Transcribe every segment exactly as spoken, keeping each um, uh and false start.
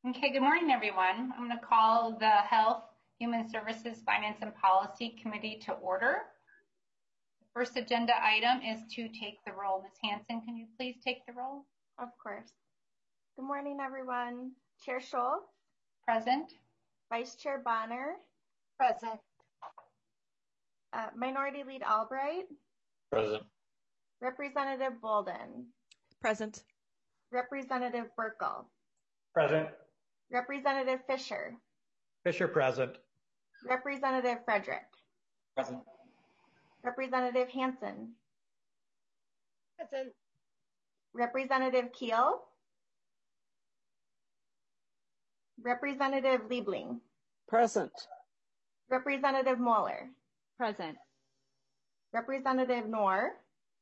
Okay, good morning, everyone. I'm going to call the Health, Human Services, Finance, and Policy Committee to order. The first agenda item is to take the roll. Miz Hanson, can you please take the roll? Of course. Good morning, everyone. Chair Schultz. Present. Vice Chair Bonner. Present. Uh, Minority Lead Albright. Present. Representative Bolden. Present. Representative Burkle. Present. Representative Fisher. Fisher present. Representative Frederick. Present. Representative Hanson. Present. Representative Keel. Representative Liebling. Present. Representative Moeller. Present. Representative Noor.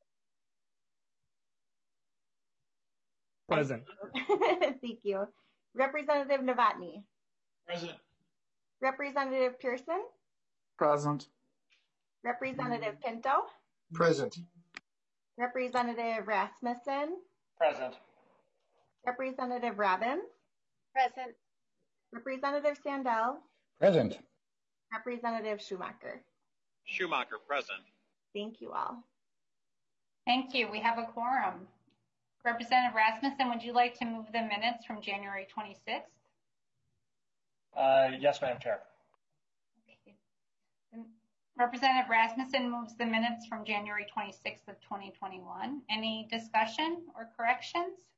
Present. Thank you. Representative Novotny. Present. Representative Pearson. Present. Representative Pinto. Present. Representative Rasmussen. Present. Representative Robbins. Present. Representative Sandell. Present. Representative Schumacher. Schumacher present. Thank you all. Thank you. We have a quorum. Representative Rasmussen, would you like to move the minutes from January twenty-sixth? Uh, yes, Madam Chair. Okay. Representative Rasmussen moves the minutes from January twenty-sixth of twenty twenty-one. Any discussion or corrections?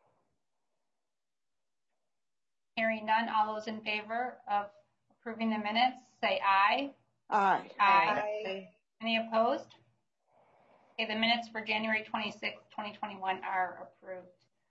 Hearing none, all those in favor of approving the minutes, say aye. Aye. Aye. Aye. Any opposed? Okay, the minutes for January twenty-sixth, twenty twenty-one are approved.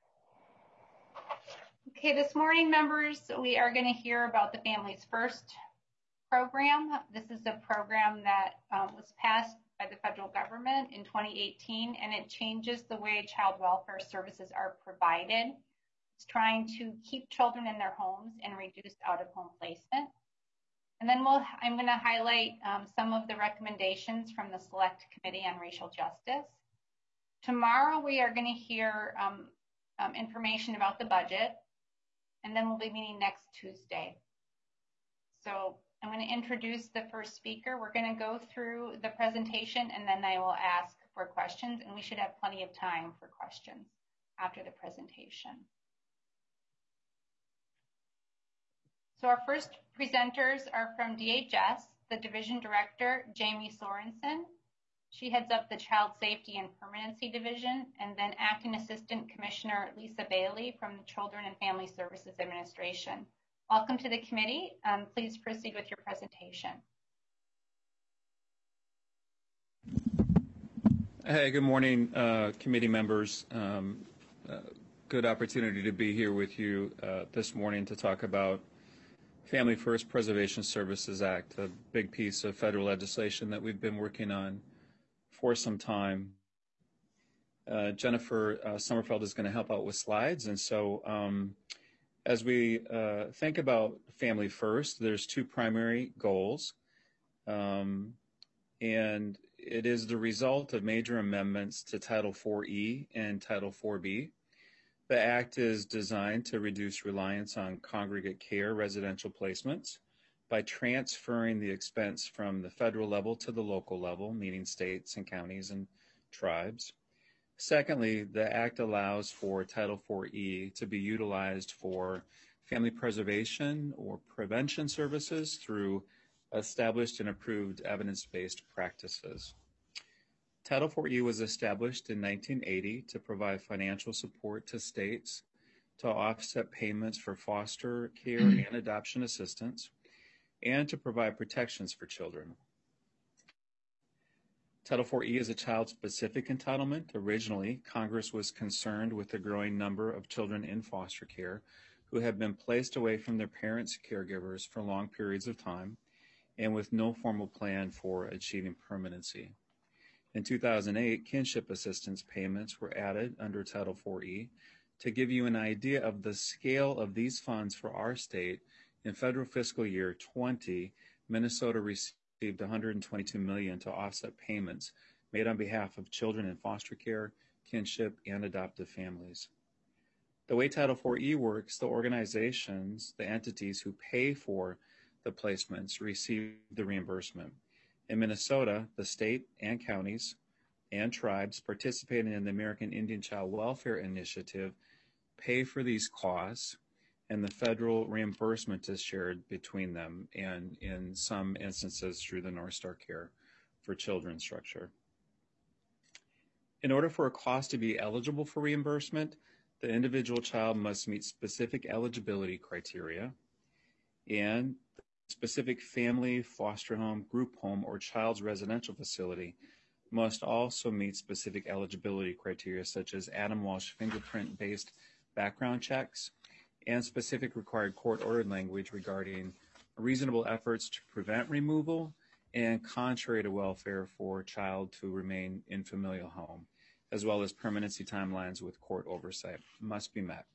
Okay, this morning, members, we are going to hear about the Families First program. This is a program that um, was passed by the federal government in twenty eighteen, and it changes the way child welfare services are provided. It's trying to keep children in their homes and reduce out-of-home placement. And then we'll, I'm going to highlight um, some of the recommendations from the Select Committee on Racial Justice. Tomorrow we are going to hear um, um, information about the budget, and then we'll be meeting next Tuesday. So I'm going to introduce the first speaker. We're going to go through the presentation, and then I will ask for questions, and we should have plenty of time for questions after the presentation. So our first presenters are from D H S, the Division Director, Jamie Sorensen. She heads up the Child Safety and Permanency Division, and then Acting Assistant Commissioner Lisa Bailey from the Children and Family Services Administration. Welcome to the committee. Um, please proceed with your presentation. Hey, good morning, uh, committee members. Um, uh, good opportunity to be here with you uh, this morning to talk about Family First Preservation Services Act, a big piece of federal legislation that we've been working on for some time. Uh, Jennifer uh, Sommerfeld is going to help out with slides. And so um, as we uh, think about Family First, there's two primary goals. Um, and it is the result of major amendments to Title four E and Title four B. The Act is designed to reduce reliance on congregate care residential placements by transferring the expense from the federal level to the local level, meaning states and counties and tribes. Secondly, the Act allows for Title four E to be utilized for family preservation or prevention services through established and approved evidence-based practices. Title four E was established in nineteen eighty to provide financial support to states to offset payments for foster care and adoption assistance, and to provide protections for children. Title four E is a child-specific entitlement. Originally, Congress was concerned with the growing number of children in foster care who have been placed away from their parents' caregivers for long periods of time and with no formal plan for achieving permanency. In two thousand eight, kinship assistance payments were added under Title four E. To give you an idea of the scale of these funds for our state, in federal fiscal year twenty, Minnesota received one hundred twenty-two million dollars to offset payments made on behalf of children in foster care, kinship, and adoptive families. The way Title four E works, the organizations, the entities who pay for the placements receive the reimbursement. In Minnesota, the state and counties and tribes participating in the American Indian Child Welfare Initiative pay for these costs, and the federal reimbursement is shared between them, and in some instances through the North Star Care for Children structure. In order for a cost to be eligible for reimbursement, the individual child must meet specific eligibility criteria, and specific family, foster home, group home, or child's residential facility must also meet specific eligibility criteria such as Adam Walsh fingerprint-based background checks and specific required court-ordered language regarding reasonable efforts to prevent removal and contrary to welfare for child to remain in familial home, as well as permanency timelines with court oversight must be met.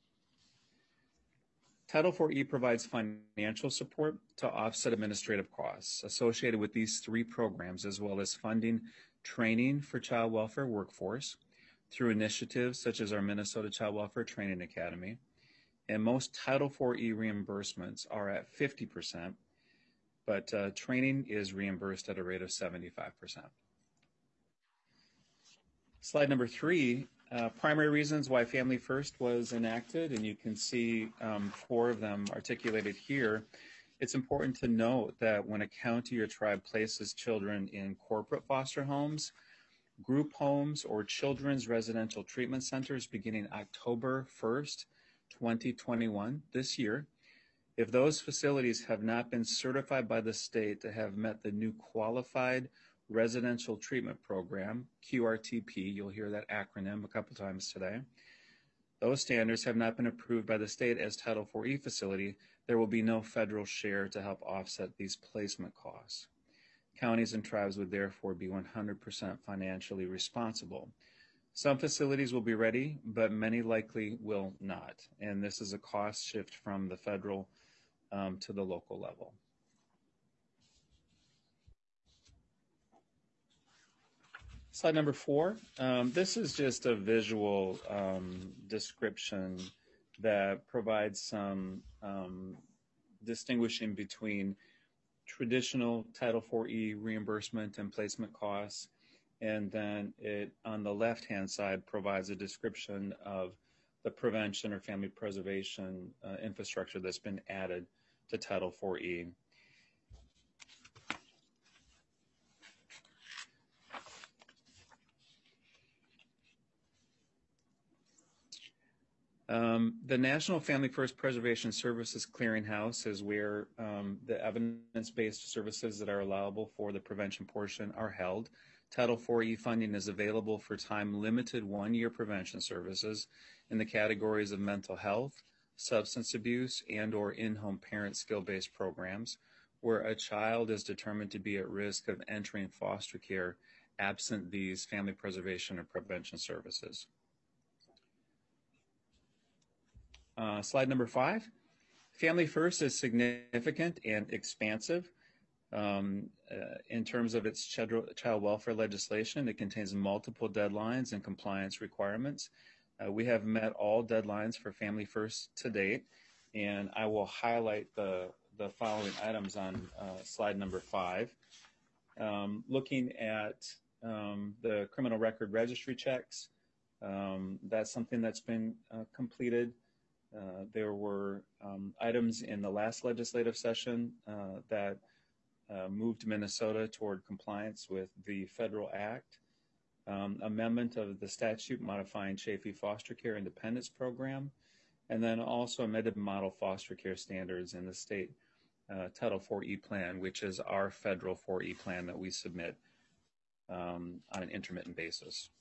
Title four E provides financial support to offset administrative costs associated with these three programs, as well as funding training for child welfare workforce through initiatives such as our Minnesota Child Welfare Training Academy. And most Title four E reimbursements are at fifty percent, but uh, training is reimbursed at a rate of seventy-five percent. Slide number three, uh, primary reasons why Family First was enacted, and you can see um, four of them articulated here. It's important to note that when a county or tribe places children in corporate foster homes, group homes, or children's residential treatment centers beginning October first, twenty twenty-one, this year, if those facilities have not been certified by the state to have met the new Qualified Residential Treatment Program, Q R T P, you'll hear that acronym a couple times today, those standards have not been approved by the state as Title four E facility, there will be no federal share to help offset these placement costs. Counties and tribes would therefore be one hundred percent financially responsible. Some facilities will be ready, but many likely will not. And this is a cost shift from the federal um, to the local level. Slide number four. Um, this is just a visual um, description that provides some um, distinguishing between traditional Title four E reimbursement and placement costs, and then it, on the left-hand side, provides a description of the prevention or family preservation uh, infrastructure that's been added to Title four E. Um, the National Family First Preservation Services Clearinghouse is where um, the evidence-based services that are allowable for the prevention portion are held. Title four E funding is available for time-limited one-year prevention services in the categories of mental health, substance abuse, and or in-home parent skill-based programs where a child is determined to be at risk of entering foster care absent these family preservation or prevention services. Uh, slide number five. Family First is significant and expansive um, uh, in terms of its child welfare legislation. It contains multiple deadlines and compliance requirements. Uh, we have met all deadlines for Family First to date, and I will highlight the, the following items on uh, slide number five. Um, looking at um, the criminal record registry checks, um, that's something that's been uh, completed. Uh, there were um, items in the last legislative session uh, that uh, moved Minnesota toward compliance with the federal act, um, amendment of the statute modifying Chafee Foster Care Independence Program, and then also amended model foster care standards in the state uh, Title four E plan, which is our federal four E plan that we submit um, on an intermittent basis.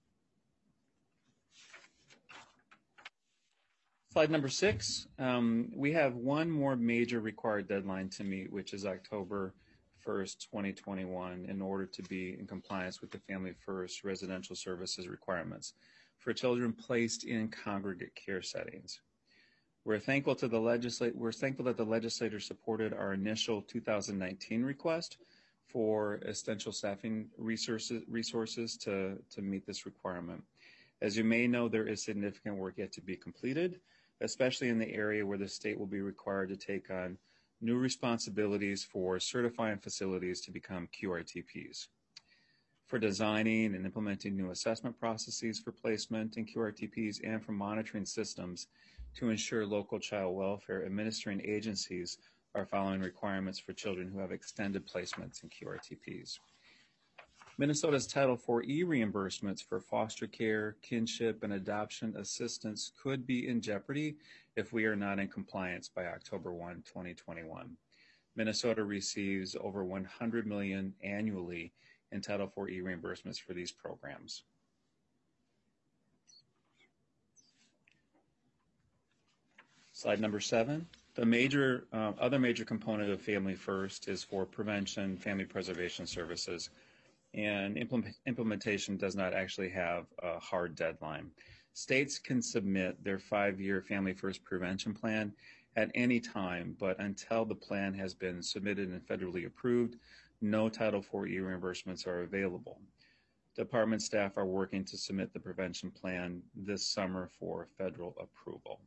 Slide number six, um, we have one more major required deadline to meet, which is October first, twenty twenty-one, in order to be in compliance with the Family First residential services requirements for children placed in congregate care settings. We're thankful to the legislate. We're thankful that the legislature supported our initial two thousand nineteen request for essential staffing resources resources to to meet this requirement. As you may know, there is significant work yet to be completed, especially in the area where the state will be required to take on new responsibilities for certifying facilities to become Q R T Ps. For designing and implementing new assessment processes for placement in Q R T Ps, and for monitoring systems to ensure local child welfare administering agencies are following requirements for children who have extended placements in Q R T Ps. Minnesota's Title four E reimbursements for foster care, kinship, and adoption assistance could be in jeopardy if we are not in compliance by October first, twenty twenty-one. Minnesota receives over one hundred million dollars annually in Title four E reimbursements for these programs. Slide number seven. The major, uh, other major component of Family First is for prevention, family preservation services, and implement, implementation does not actually have a hard deadline. States can submit their five-year Family First prevention plan at any time, but until the plan has been submitted and federally approved, no Title four E reimbursements are available. Department staff are working to submit the prevention plan this summer for federal approval.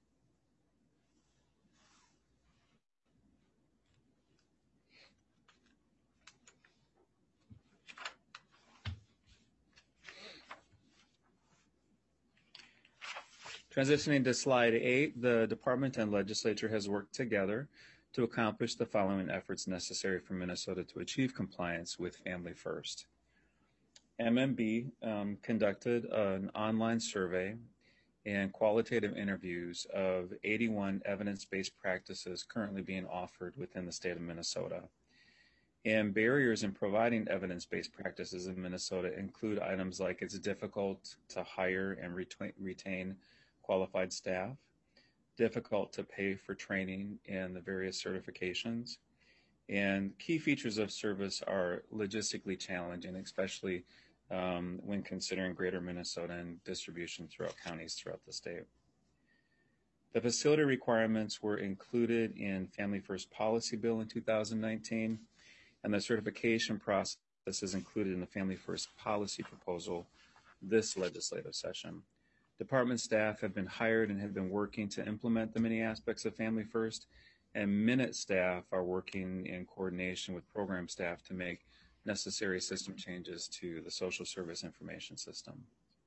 Transitioning to slide eight, the department and legislature has worked together to accomplish the following efforts necessary for Minnesota to achieve compliance with Family First. M M B um, conducted an online survey and qualitative interviews of eighty-one evidence-based practices currently being offered within the state of Minnesota. And barriers in providing evidence-based practices in Minnesota include items like it's difficult to hire and retain, retain qualified staff, difficult to pay for training and the various certifications, and key features of service are logistically challenging, especially um, when considering greater Minnesota and distribution throughout counties throughout the state. The facility requirements were included in Family First Policy Bill in two thousand nineteen, and the certification process is included in the Family First Policy Proposal this legislative session. Department staff have been hired and have been working to implement the many aspects of Family First, and Minute staff are working in coordination with program staff to make necessary system changes to the social service information system.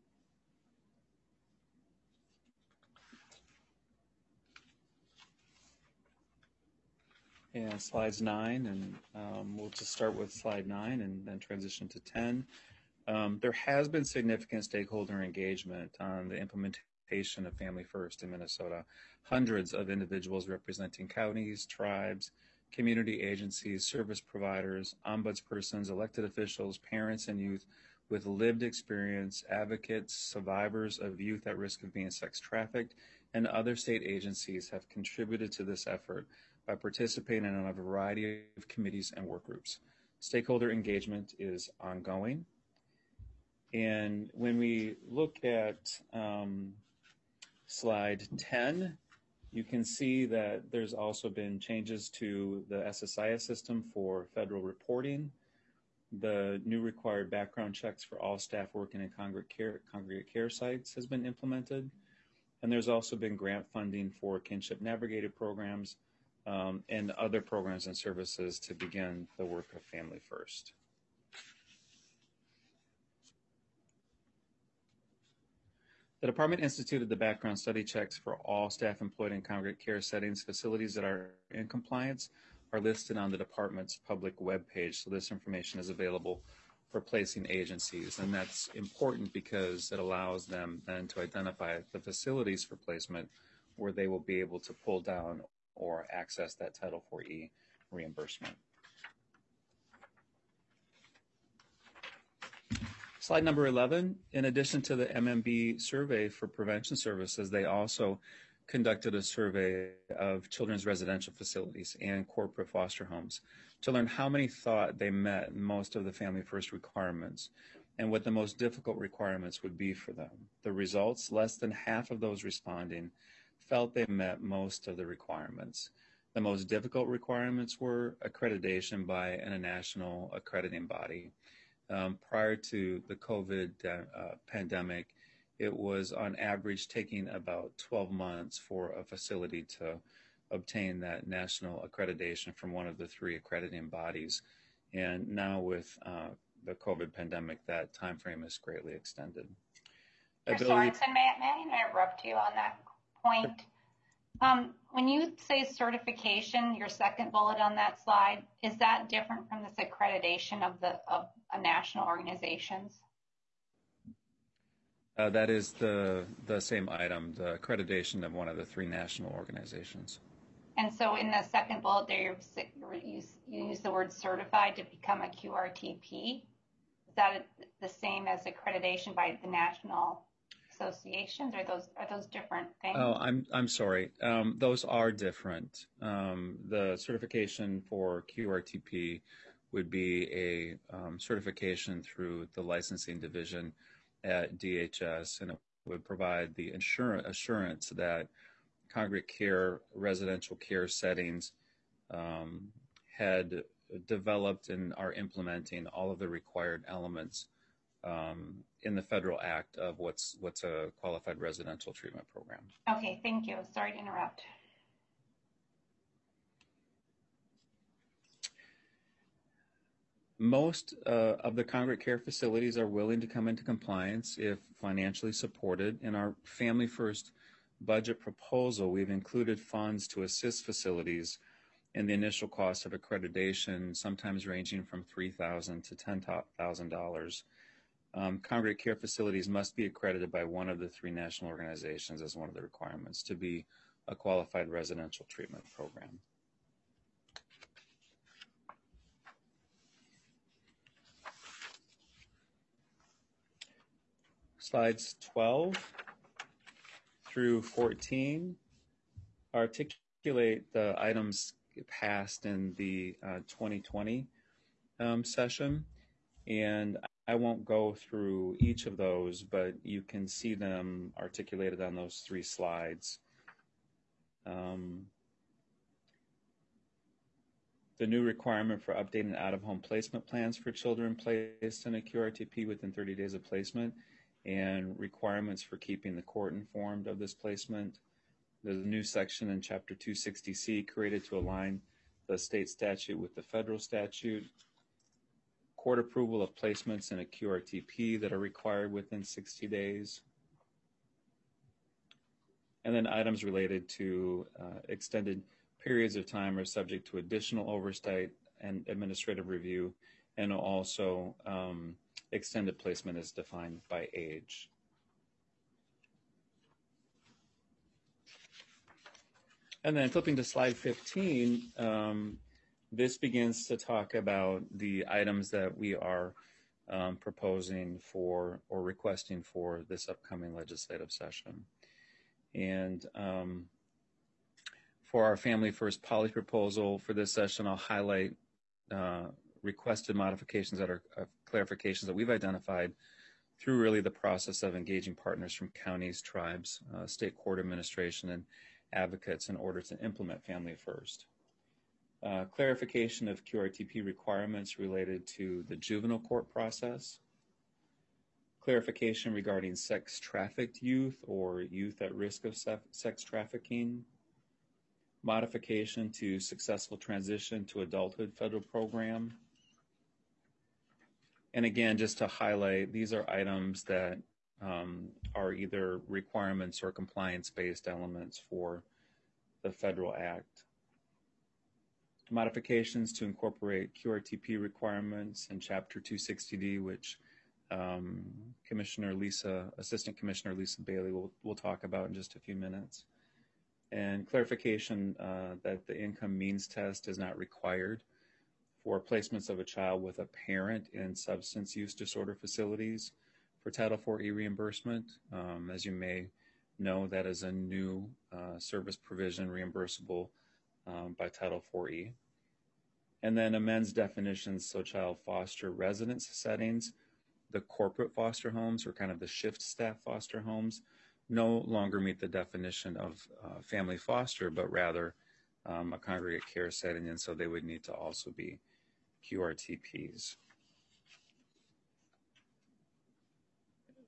And slides nine, and um, we'll just start with slide nine and then transition to ten. Um, there has been significant stakeholder engagement on the implementation of Family First in Minnesota. Hundreds of individuals representing counties, tribes, community agencies, service providers, ombudspersons, elected officials, parents, and youth with lived experience, advocates, survivors of youth at risk of being sex trafficked, and other state agencies have contributed to this effort by participating in a variety of committees and work groups. Stakeholder engagement is ongoing. And when we look at um, slide ten, you can see that there's also been changes to the S S I S system for federal reporting. The new required background checks for all staff working in congregate care, congregate care sites has been implemented. And there's also been grant funding for kinship navigated programs um, and other programs and services to begin the work of Family First. The department instituted the background study checks for all staff employed in congregate care settings. Facilities that are in compliance are listed on the department's public webpage, so this information is available for placing agencies, and that's important because it allows them then to identify the facilities for placement where they will be able to pull down or access that Title four E reimbursement. Slide number eleven, in addition to the M M B survey for prevention services, they also conducted a survey of children's residential facilities and corporate foster homes to learn how many thought they met most of the Family First requirements and what the most difficult requirements would be for them. The results, less than half of those responding felt they met most of the requirements. The most difficult requirements were accreditation by a national accrediting body. Um, prior to the COVID uh, pandemic, it was on average taking about twelve months for a facility to obtain that national accreditation from one of the three accrediting bodies. And now with uh, the COVID pandemic, that time frame is greatly extended. Mister Sorensen, may, may I interrupt you on that point? Um, when you say certification, your second bullet on that slide, is that different from this accreditation of the of a national organizations? Uh, that is the the same item, the accreditation of one of the three national organizations. And so in the second bullet there, you use, you use the word certified to become a Q R T P. Is that the same as accreditation by the national associations, or those are those different things? Oh, I'm I'm sorry. Um, those are different. Um, the certification for Q R T P would be a um, certification through the licensing division at D H S, and it would provide the insurance assurance that congregate care, residential care settings um, had developed and are implementing all of the required elements um, in the federal act of what's what's a qualified residential treatment program. Okay, thank you. Sorry to interrupt. Most uh, of the congregate care facilities are willing to come into compliance if financially supported. In our Family First budget proposal, we've included funds to assist facilities in the initial cost of accreditation, sometimes ranging from three thousand dollars to ten thousand dollars. Um, congregate care facilities must be accredited by one of the three national organizations as one of the requirements to be a qualified residential treatment program. Slides twelve through fourteen articulate the items passed in the uh, twenty twenty um, session, and I won't go through each of those, but you can see them articulated on those three slides. Um, the new requirement for updating out-of-home placement plans for children placed in a Q R T P within thirty days of placement, and requirements for keeping the court informed of this placement. There's a new section in Chapter two sixty C created to align the state statute with the federal statute. Court approval of placements in a Q R T P that are required within sixty days. And then items related to uh, extended periods of time are subject to additional oversight and administrative review, and also um, extended placement is defined by age. And then flipping to slide fifteen, um, this begins to talk about the items that we are um, proposing for or requesting for this upcoming legislative session. And um, for our Family First policy proposal for this session, I'll highlight uh, requested modifications that are uh, clarifications that we've identified through really the process of engaging partners from counties, tribes, uh, state court administration, and advocates in order to implement Family First. Uh, clarification of Q R T P requirements related to the juvenile court process. Clarification regarding sex trafficked youth or youth at risk of sex trafficking. Modification to successful transition to adulthood federal program. And again, just to highlight, these are items that um, are either requirements or compliance-based elements for the federal act. Modifications to incorporate Q R T P requirements in Chapter two sixty D, which um, Commissioner Lisa, Assistant Commissioner Lisa Bailey will, will talk about in just a few minutes. And clarification uh, that the income means test is not required for placements of a child with a parent in substance use disorder facilities for Title four E reimbursement. Um, as you may know, that is a new uh, service provision reimbursable um, by Title four E. And then amends definitions so child foster residence settings, the corporate foster homes or kind of the shift staff foster homes no longer meet the definition of uh, family foster, but rather um, a congregate care setting, and so they would need to also be Q R T Ps.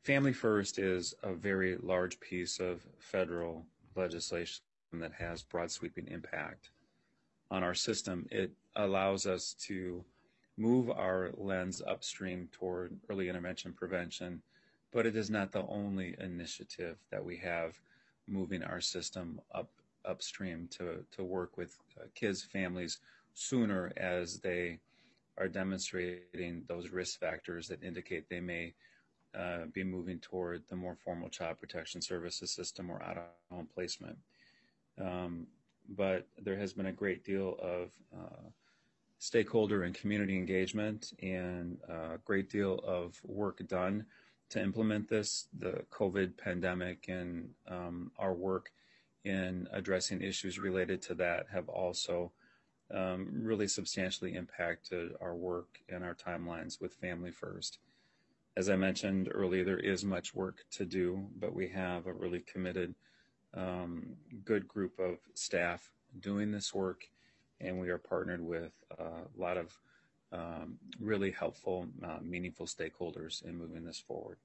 Family First is a very large piece of federal legislation that has broad sweeping impact on our system. It allows us to move our lens upstream toward early intervention prevention, but it is not the only initiative that we have moving our system up upstream to, to work with uh, kids, families sooner as they are demonstrating those risk factors that indicate they may uh, be moving toward the more formal child protection services system or out-of-home placement. Um, but there has been a great deal of uh, stakeholder and community engagement and a great deal of work done to implement this. The COVID pandemic and um, our work in addressing issues related to that have also um, really substantially impacted our work and our timelines with Family First. As I mentioned earlier, there is much work to do, but we have a really committed, um, good group of staff doing this work, and we are partnered with a lot of um, really helpful, uh, meaningful stakeholders in moving this forward.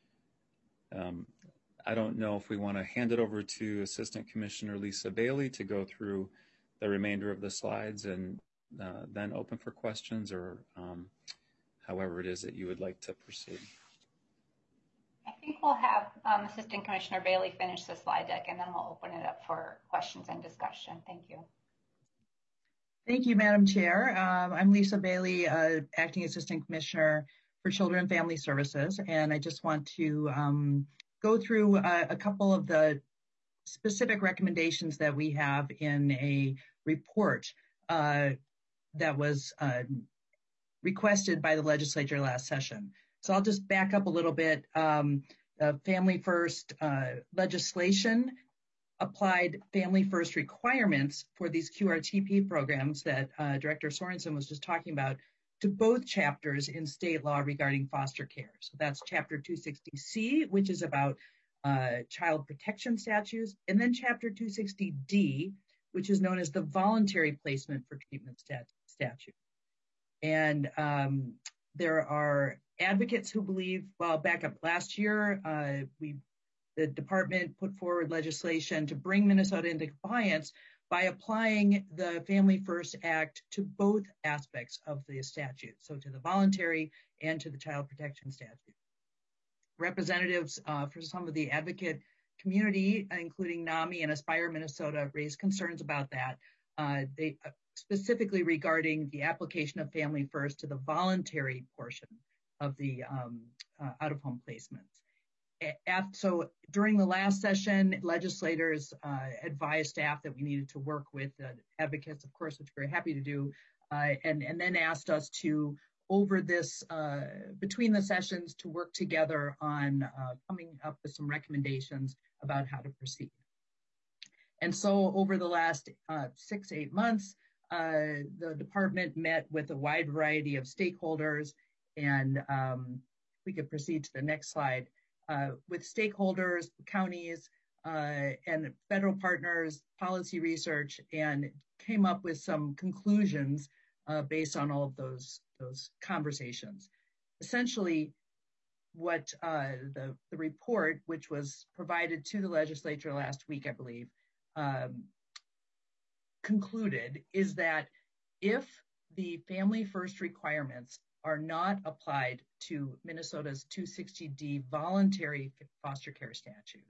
Um, I don't know if we want to hand it over to Assistant Commissioner Lisa Bailey to go through the remainder of the slides and uh, then open for questions, or um, however it is that you would like to proceed. I think we'll have um, Assistant Commissioner Bailey finish the slide deck, and then we'll open it up for questions and discussion. Thank you. Thank you, Madam Chair. Um, I'm Lisa Bailey, uh, Acting Assistant Commissioner for Children and Family Services, and I just want to um, go through a, a couple of the specific recommendations that we have in a report uh, that was uh, requested by the legislature last session. So I'll just back up a little bit. Um, the Family First uh, legislation applied Family First requirements for these Q R T P programs that uh, Director Sorensen was just talking about to both chapters in state law regarding foster care. So that's Chapter two sixty C, which is about uh, child protection statutes, and then Chapter two sixty D, which is known as the voluntary placement for treatment stat statute. And um, there are advocates who believe, well, back up last year, uh, we the department put forward legislation to bring Minnesota into compliance by applying the Family First Act to both aspects of the statute, so to the voluntary and to the child protection statute. Representatives uh, for some of the advocate community, including NAMI and Aspire Minnesota, raised concerns about that. Uh, they uh, specifically regarding the application of Family First to the voluntary portion of the um, uh, out-of-home placements. After, so during the last session, legislators uh, advised staff that we needed to work with uh, advocates, of course, which we're happy to do, uh, and, and then asked us to, over this, uh, between the sessions, to work together on uh, coming up with some recommendations about how to proceed. And so over the last uh, six, eight months, uh, the department met with a wide variety of stakeholders, and um, we could proceed to the next slide. Uh, with stakeholders, counties, uh, and federal partners, policy research, and came up with some conclusions uh, based on all of those, those conversations. Essentially, what uh, the, the report, which was provided to the legislature last week, I believe, um, concluded is that if the Family First requirements are not applied to Minnesota's two sixty D voluntary foster care statute,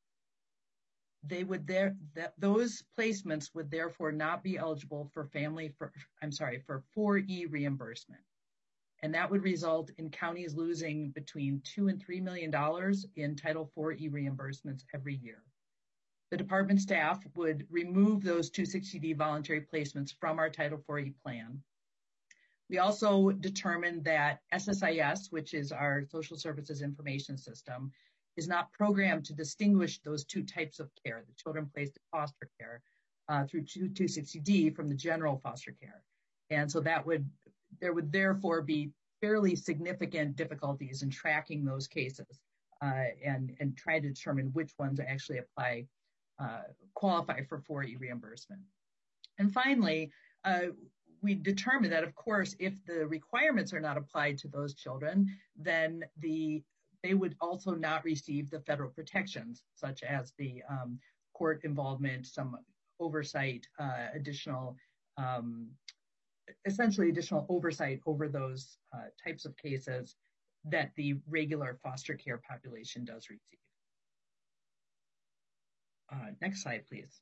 they would there that those placements would therefore not be eligible for family for I'm sorry for four E reimbursement, and that would result in counties losing between two and three million dollars in Title four E reimbursements every year. The department staff would remove those two sixty D voluntary placements from our Title four E plan. We also determined that S S I S, which is our Social Services Information System, is not programmed to distinguish those two types of care, the children placed in foster care uh, through two sixty D from the general foster care. And so that would, there would therefore be fairly significant difficulties in tracking those cases uh, and, and try to determine which ones actually apply, uh, qualify for four E reimbursement. And finally, uh, we determined that, of course, if the requirements are not applied to those children, then the they would also not receive the federal protections, such as the um, court involvement, some oversight, uh, additional, um, essentially additional oversight over those uh, types of cases that the regular foster care population does receive. Uh, next slide, please.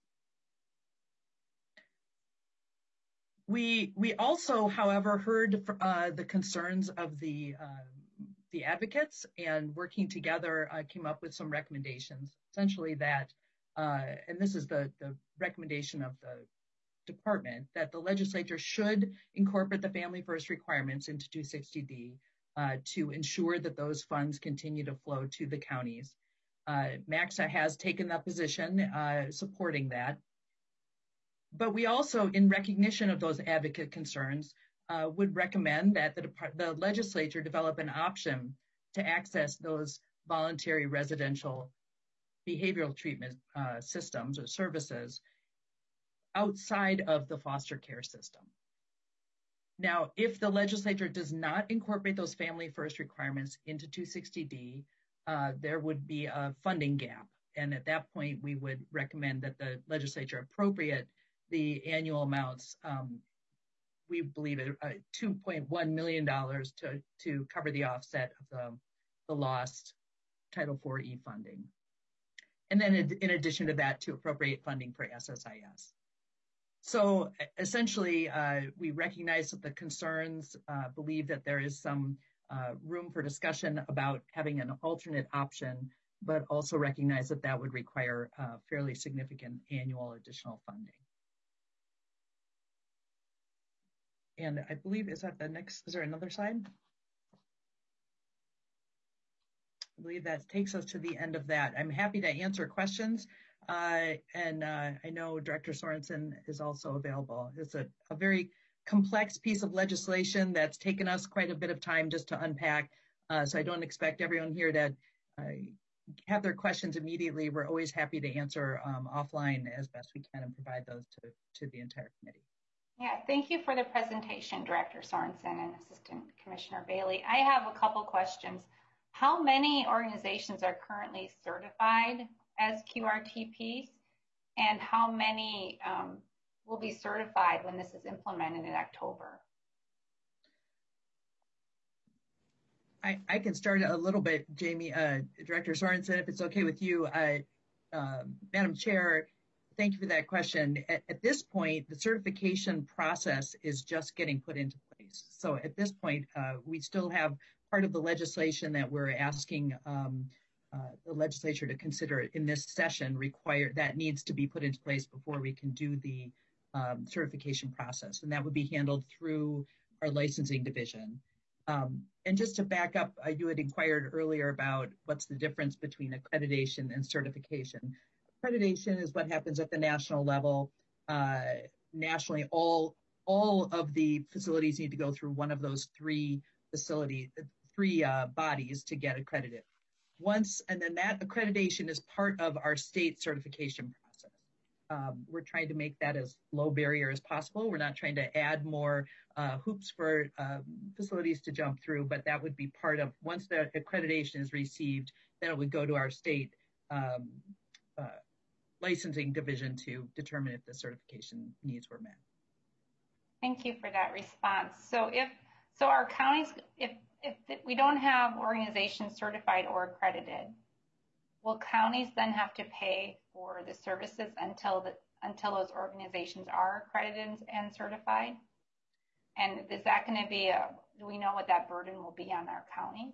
We we also, however, heard uh, the concerns of the uh, the advocates, and working together uh, came up with some recommendations. Essentially, that uh, and this is the the recommendation of the department, that the legislature should incorporate the Family First requirements into two sixty D uh, to ensure that those funds continue to flow to the counties. Uh, MACSA has taken that position, uh, supporting that. But we also, in recognition of those advocate concerns, uh, would recommend that the, Depart- the legislature develop an option to access those voluntary residential behavioral treatment uh, systems or services outside of the foster care system. Now, if the legislature does not incorporate those Family First requirements into two sixty D, uh, there would be a funding gap. And at that point, we would recommend that the legislature appropriate the annual amounts, um, we believe at uh, two point one million dollars to, to cover the offset of the, the lost Title four E funding. And then in, in addition to that, to appropriate funding for S S I S. So essentially, uh, we recognize that the concerns, uh, believe that there is some uh, room for discussion about having an alternate option, but also recognize that that would require uh, fairly significant annual additional funding. And I believe, is that the next, is there another slide? I believe that takes us to the end of that. I'm happy to answer questions. Uh, and uh, I know Director Sorensen is also available. It's a, a very complex piece of legislation that's taken us quite a bit of time just to unpack. Uh, so I don't expect everyone here to uh, have their questions immediately. We're always happy to answer um, offline as best we can and provide those to, to the entire committee. Yeah, thank you for the presentation, Director Sorensen and Assistant Commissioner Bailey. I have a couple questions. How many organizations are currently certified as Q R T Ps, and how many um, will be certified when this is implemented in October? I, I can start a little bit, Jamie, uh, Director Sorensen, if it's okay with you. Uh, uh, Madam Chair, thank you for that question. At, at this point, the certification process is just getting put into place. So at this point, uh, we still have part of the legislation that we're asking um, uh, the legislature to consider in this session require that needs to be put into place before we can do the um, certification process. And that would be handled through our licensing division. Um, and just to back up, uh, you had inquired earlier about what's the difference between accreditation and certification. Accreditation is what happens at the national level. Uh, nationally, all all of the facilities need to go through one of those three facility, three uh, bodies to get accredited. Once, and then that accreditation is part of our state certification process. Um, we're trying to make that as low barrier as possible. We're not trying to add more uh, hoops for um, facilities to jump through, but that would be part of, once the accreditation is received, then it would go to our state um, uh, licensing division to determine if the certification needs were met. Thank you for that response. So if, so our counties, if, if we don't have organizations certified or accredited, will counties then have to pay for the services until the, until those organizations are accredited and certified? And is that going to be a, do we know what that burden will be on our counties?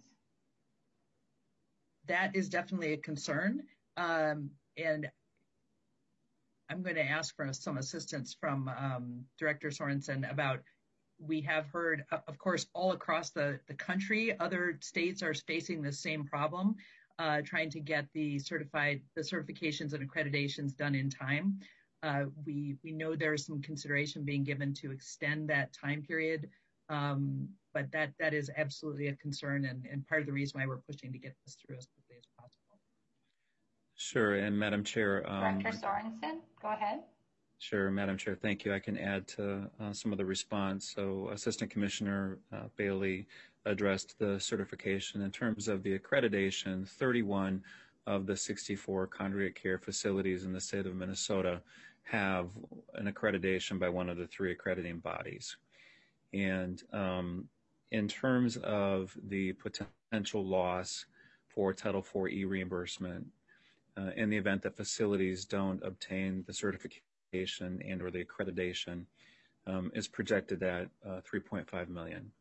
That is definitely a concern. Um, and I'm going to ask for some assistance from um, Director Sorensen about, we have heard, of course, all across the, the country, other states are facing the same problem, uh, trying to get the certified, the certifications and accreditations done in time. Uh, we, we know there is some consideration being given to extend that time period, um, but that, that is absolutely a concern and, and part of the reason why we're pushing to get this through as quickly as possible. Sure, and Madam Chair. Um, Director Sorensen, go ahead. Sure, Madam Chair, thank you. I can add to uh, some of the response. So Assistant Commissioner uh, Bailey addressed the certification. In terms of the accreditation, thirty-one of the sixty-four congregate care facilities in the state of Minnesota have an accreditation by one of the three accrediting bodies. And um, in terms of the potential loss for Title four E reimbursement, uh, in the event that facilities don't obtain the certification and or the accreditation, um, is projected at uh, three point five million dollars.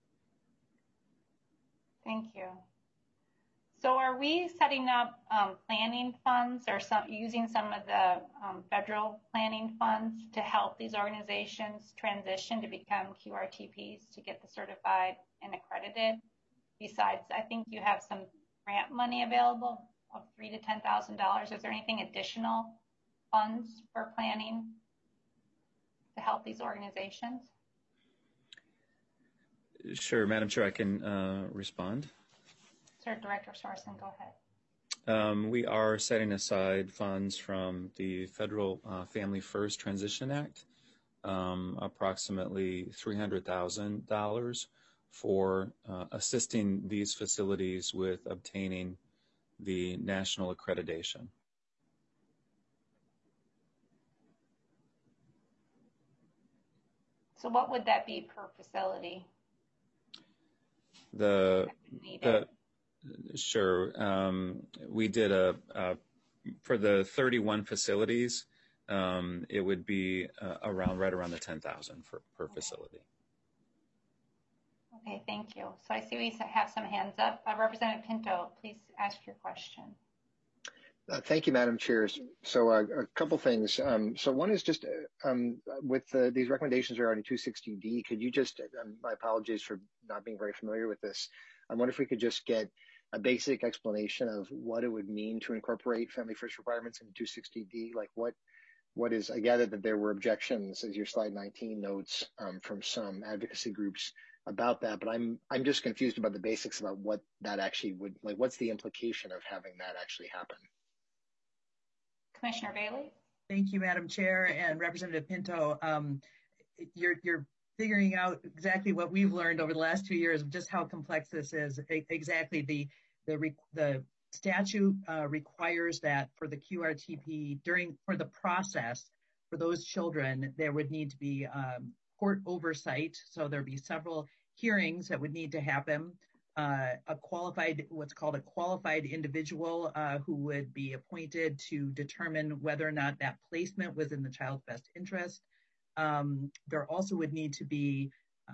Thank you. So are we setting up um, planning funds or some, using some of the um, federal planning funds to help these organizations transition to become Q R T Ps to get the certified and accredited? Besides, I think you have some grant money available of three to ten thousand dollars. Is there anything additional funds for planning to help these organizations? Sure, Madam Chair, I can uh, respond. Sir, Director Sorensen, go ahead. Um, we are setting aside funds from the Federal uh, Family First Transition Act, um, approximately three hundred thousand dollars for uh, assisting these facilities with obtaining the national accreditation. So what would that be per facility? The, the Sure. Um, we did a, a, for the thirty-one facilities, um, it would be uh, around, right around the ten thousand for per facility. Okay, thank you. So I see we have some hands up. Uh, Representative Pinto, please ask your question. Uh, thank you, Madam Chair. So uh, a couple things. Um, so one is just uh, um, with uh, these recommendations regarding two sixty D, could you just, um, my apologies for not being very familiar with this. I wonder if we could just get a basic explanation of what it would mean to incorporate Family First requirements in two sixty D. Like what, what is, I gather that there were objections, as your slide nineteen notes, um, from some advocacy groups about that, but I'm, I'm just confused about the basics about what that actually would, like what's the implication of having that actually happen? Commissioner Bailey. Thank you, Madam Chair and Representative Pinto. Um, you're, you're figuring out exactly what we've learned over the last two years of just how complex this is. Exactly, the the the statute uh, requires that for the Q R T P during for the process for those children, there would need to be um, court oversight. So there'd be several hearings that would need to happen. Uh, a qualified, what's called a qualified individual uh, who would be appointed to determine whether or not that placement was in the child's best interest. Um, there also would need to be uh,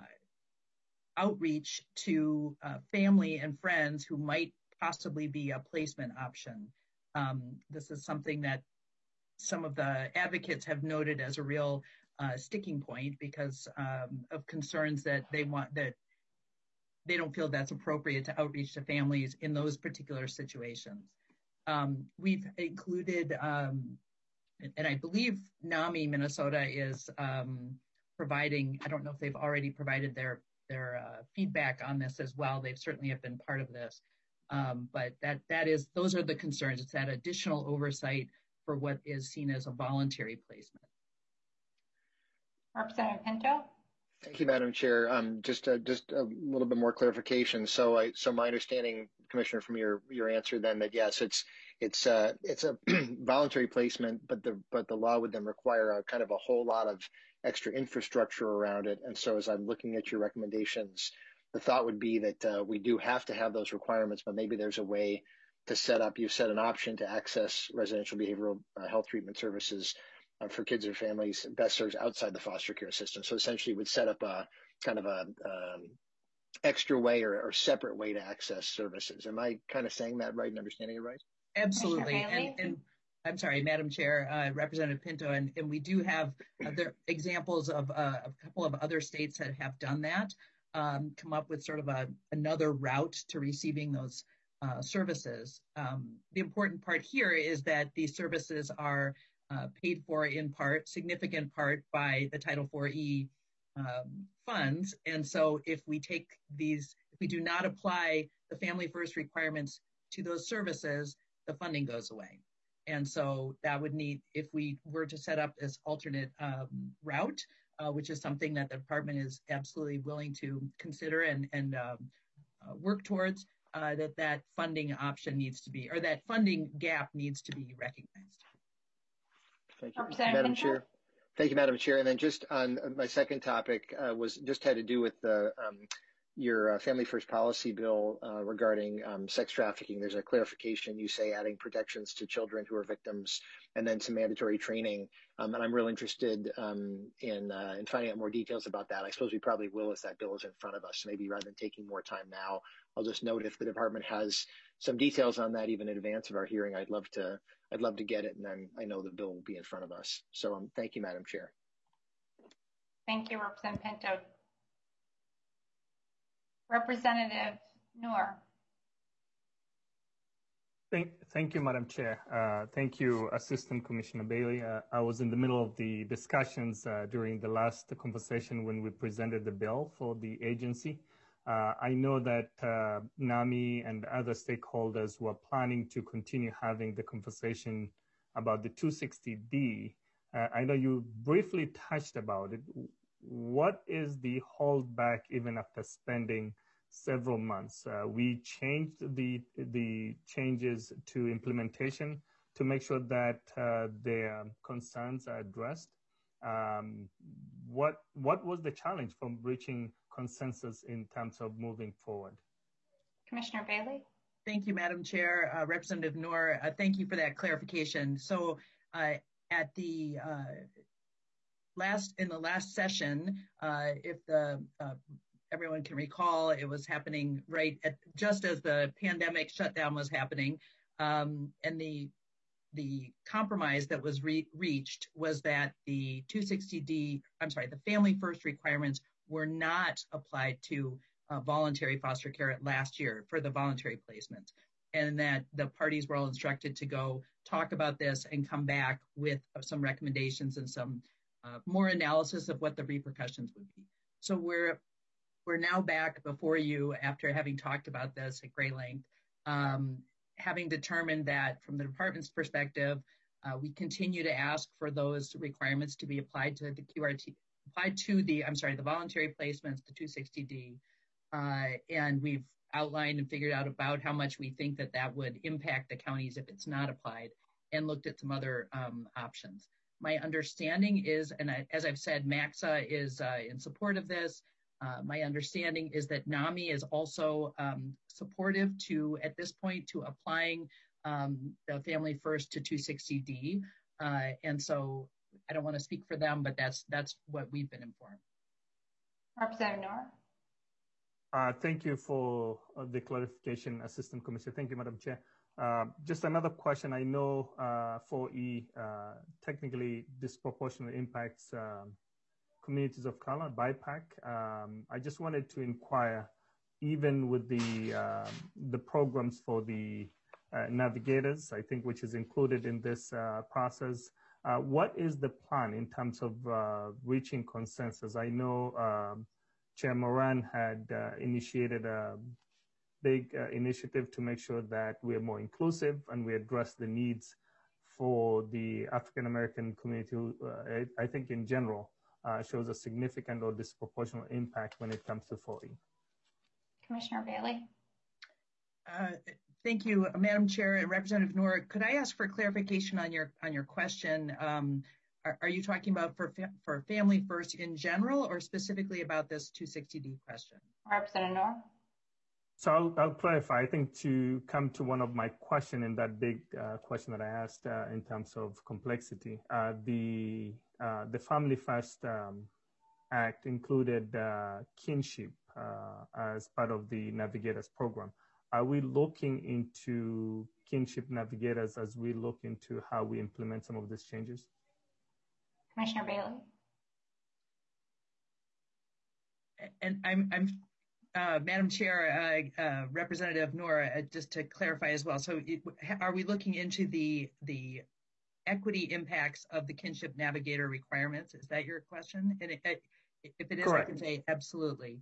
outreach to uh, family and friends who might possibly be a placement option. Um, this is something that some of the advocates have noted as a real uh, sticking point because um, of concerns that they want that they don't feel that's appropriate to outreach to families in those particular situations. Um, we've included, um, and I believe NAMI Minnesota is um, providing, I don't know if they've already provided their, their uh, feedback on this as well. They've certainly have been part of this. Um, but that that is, those are the concerns. It's that additional oversight for what is seen as a voluntary placement. Representative Pinto. Thank you, Madam Chair. Um, just uh, just a little bit more clarification. So, I, so my understanding, Commissioner, from your your answer, then that yes, it's it's uh, it's a voluntary placement, but the but the law would then require a kind of a whole lot of extra infrastructure around it. And so, as I'm looking at your recommendations, the thought would be that uh, we do have to have those requirements, but maybe there's a way to set up. You've set an option to access residential behavioral uh, health treatment services Uh, for kids or families best served outside the foster care system. So essentially would set up a kind of a um, extra way or, or separate way to access services. Am I kind of saying that right and understanding it right? Absolutely. And, and I'm sorry, Madam Chair, uh, Representative Pinto, and, and we do have other examples of uh, a couple of other states that have done that, um, come up with sort of a, another route to receiving those uh, services. Um, the important part here is that these services are Uh, paid for in part, significant part by the Title four E um, funds. And so if we take these, if we do not apply the Family First requirements to those services, the funding goes away. And so that would need, if we were to set up this alternate um, route, uh, which is something that the department is absolutely willing to consider and, and um, uh, work towards, uh, that that funding option needs to be, or that funding gap needs to be recognized. Thank you, Madam Chair. Thank you, Madam Chair. And then just on my second topic uh, was just had to do with the um, your uh, Family First policy bill uh, regarding um, sex trafficking. There's a clarification. You say adding protections to children who are victims, and then some mandatory training. Um, and I'm real interested um, in uh, in finding out more details about that. I suppose we probably will as that bill is in front of us. So maybe rather than taking more time now, I'll just note if the department has some details on that, even in advance of our hearing. I'd love to. I'd love to get it, and then I know the bill will be in front of us. So um, thank you, Madam Chair. Thank you, Representative Pinto. Representative Noor. Thank, thank you, Madam Chair. Uh, thank you, Assistant Commissioner Bailey. Uh, I was in the middle of the discussions uh, during the last conversation when we presented the bill for the agency. Uh, I know that uh, NAMI and other stakeholders were planning to continue having the conversation about the two sixty D. Uh, I know you briefly touched about it. What is the holdback even after spending several months? Uh, we changed the the changes to implementation to make sure that uh, their concerns are addressed. Um, what what was the challenge from reaching consensus in terms of moving forward? Commissioner Bailey. Thank you, Madam Chair. Uh, Representative Noor, uh, thank you for that clarification. So uh, at the uh, last in the last session, uh, if the uh, everyone can recall, it was happening right at just as the pandemic shutdown was happening, um, and the the compromise that was re reached was that the two sixty D, I'm sorry, the Family First requirements were not applied to uh, voluntary foster care last year for the voluntary placements, and that the parties were all instructed to go talk about this and come back with some recommendations and some uh, more analysis of what the repercussions would be. So we're we're now back before you after having talked about this at great length, um, having determined that from the department's perspective, uh, we continue to ask for those requirements to be applied to the Q R T, applied to the, I'm sorry, the voluntary placements, the two sixty D, uh, and we've outlined and figured out about how much we think that that would impact the counties if it's not applied, and looked at some other um, options. My understanding is, and I, as I've said, MACSA is uh, in support of this. Uh, my understanding is that NAMI is also um, supportive to, at this point, to applying um, the Family First to two sixty D. Uh, and so I don't want to speak for them, but that's that's what we've been informed. Representative Noor. Uh, thank you for uh, the clarification, Assistant Commissioner. Thank you, Madam Chair. Uh, just another question. I know uh, four E uh, technically disproportionately impacts um, communities of color, B I PAC. Um, I just wanted to inquire, even with the uh, the programs for the uh, navigators, I think, which is included in this uh, process, uh, what is the plan in terms of uh, reaching consensus? I know um, Chair Moran had uh, initiated a big uh, initiative to make sure that we're more inclusive and we address the needs for the African American community, who, uh, I, I think in general, uh, shows a significant or disproportionate impact when it comes to four E. Commissioner Bailey. Uh, thank you, Madam Chair and Representative Noor. Could I ask for clarification on your on your question? Um, are, are you talking about for fa for Family First in general, or specifically about this two sixty D question? Representative Noor. So I'll, I'll clarify. I think to come to one of my question in that big uh, question that I asked uh, in terms of complexity, uh, the uh, the Family First um, Act included uh, kinship uh, as part of the Navigators program. Are we looking into kinship navigators as we look into how we implement some of these changes? Commissioner Bailey. And I'm, I'm uh, Madam Chair, uh, uh, Representative Noor, uh, just to clarify as well. So it, are we looking into the, the equity impacts of the kinship navigator requirements? Is that your question? And it, it, if it is, correct, I can say absolutely.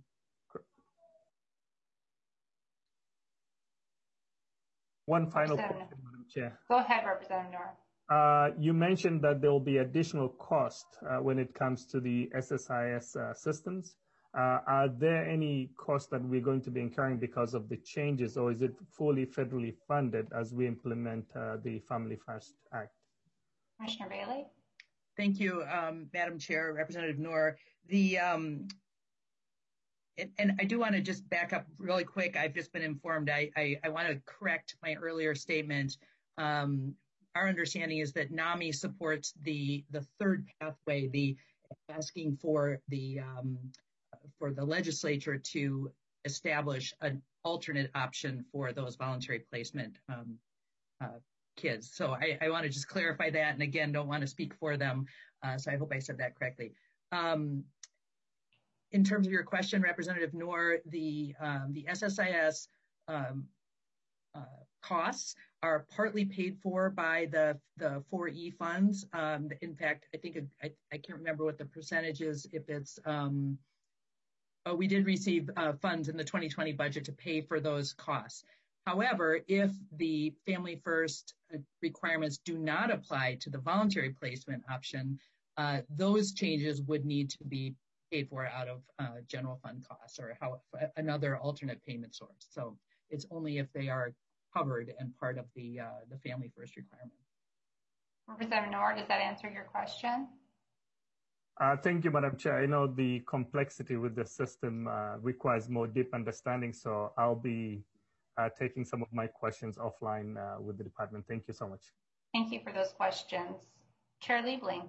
One final question, Madam Chair. Go ahead, Representative Noor. Uh, you mentioned that there will be additional cost uh, when it comes to the S S I S uh, systems. Uh, are there any costs that we're going to be incurring because of the changes, or is it fully federally funded as we implement uh, the Family First Act? Commissioner Bailey? Thank you, um, Madam Chair, Representative Noor. The um, and, and I do want to just back up really quick. I've just been informed. I I, I want to correct my earlier statement. Um, our understanding is that NAMI supports the the third pathway, the asking for the um, for the legislature to establish an alternate option for those voluntary placement um, uh, kids. So I, I want to just clarify that, and again, don't want to speak for them. Uh, so I hope I said that correctly. Um, in terms of your question, Representative Noor, the um, the S S I S um, uh, costs are partly paid for by the the four E funds. Um, in fact, I think it, I, I can't remember what the percentage is. If it's um, oh, we did receive uh, funds in the twenty twenty budget to pay for those costs. However, if the Family First requirements do not apply to the voluntary placement option, uh, those changes would need to be paid for out of uh, general fund costs or how, another alternate payment source. So it's only if they are covered and part of the uh, the Family First requirement. Representative Noor, does that answer your question? Uh, thank you, Madam Chair. I know the complexity with the system uh, requires more deep understanding, so I'll be uh, taking some of my questions offline uh, with the department. Thank you so much. Thank you for those questions. Chair Liebling.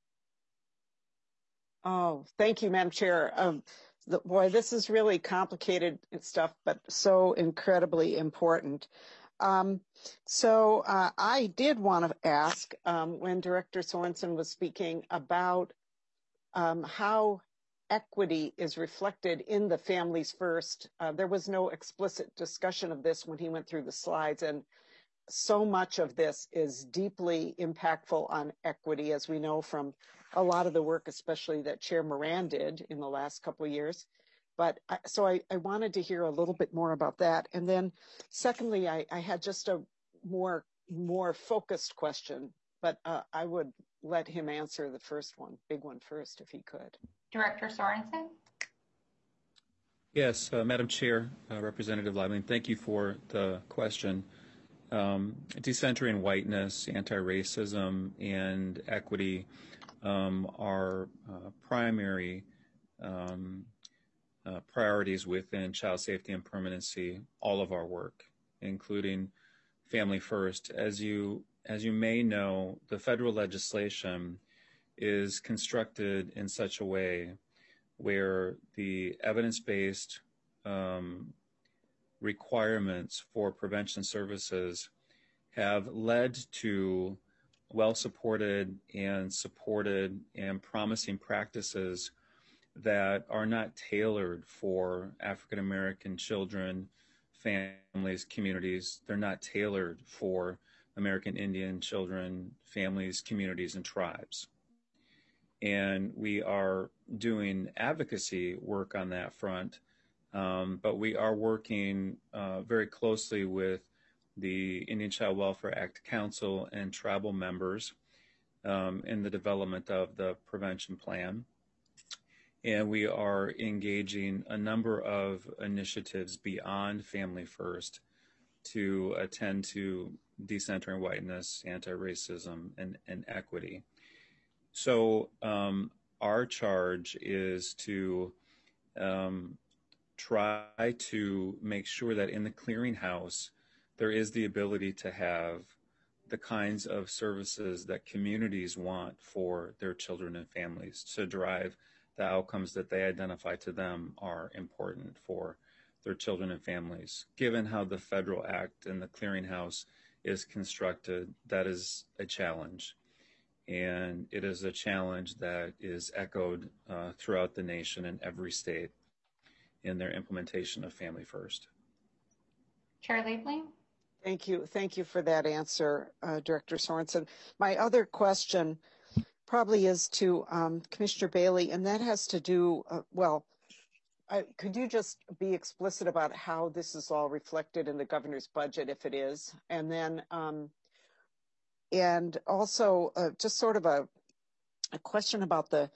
Oh, thank you, Madam Chair. Um, the, boy, this is really complicated stuff, but so incredibly important. Um, so uh, I did want to ask, um, when Director Sorensen was speaking about um, how equity is reflected in the Families First. Uh, there was no explicit discussion of this when he went through the slides, and so much of this is deeply impactful on equity, as we know from a lot of the work, especially that Chair Moran did in the last couple of years. But I, so I, I wanted to hear a little bit more about that. And then secondly, I, I had just a more, more focused question, but uh, I would let him answer the first one, big one first, if he could. Director Sorensen? Yes, uh, Madam Chair, uh, Representative Liebling, thank you for the question. Um, decentering whiteness, anti-racism, and equity um, are uh, primary um, uh, priorities within child safety and permanency, all of our work, including Family First. As you, as you may know, the federal legislation is constructed in such a way where the evidence-based um, requirements for prevention services have led to well-supported and supported and promising practices that are not tailored for African American children, families, communities. They're not tailored for American Indian children, families, communities, and tribes. And we are doing advocacy work on that front. Um, but we are working uh, very closely with the Indian Child Welfare Act Council and tribal members um, in the development of the prevention plan. And we are engaging a number of initiatives beyond Family First to attend to decentering whiteness, anti-racism, and, and equity. So um, our charge is to um, try to make sure that in the clearinghouse, there is the ability to have the kinds of services that communities want for their children and families to drive the outcomes that they identify to them are important for their children and families. Given how the federal act and the clearinghouse is constructed, that is a challenge. And it is a challenge that is echoed uh, throughout the nation in every state in their implementation of Family First. Chair Liebling? Thank you. Thank you for that answer, uh, Director Sorensen. My other question probably is to um, Commissioner Bailey, and that has to do, uh, well, I, could you just be explicit about how this is all reflected in the governor's budget, if it is? And then, um, and also uh, just sort of a, a question about the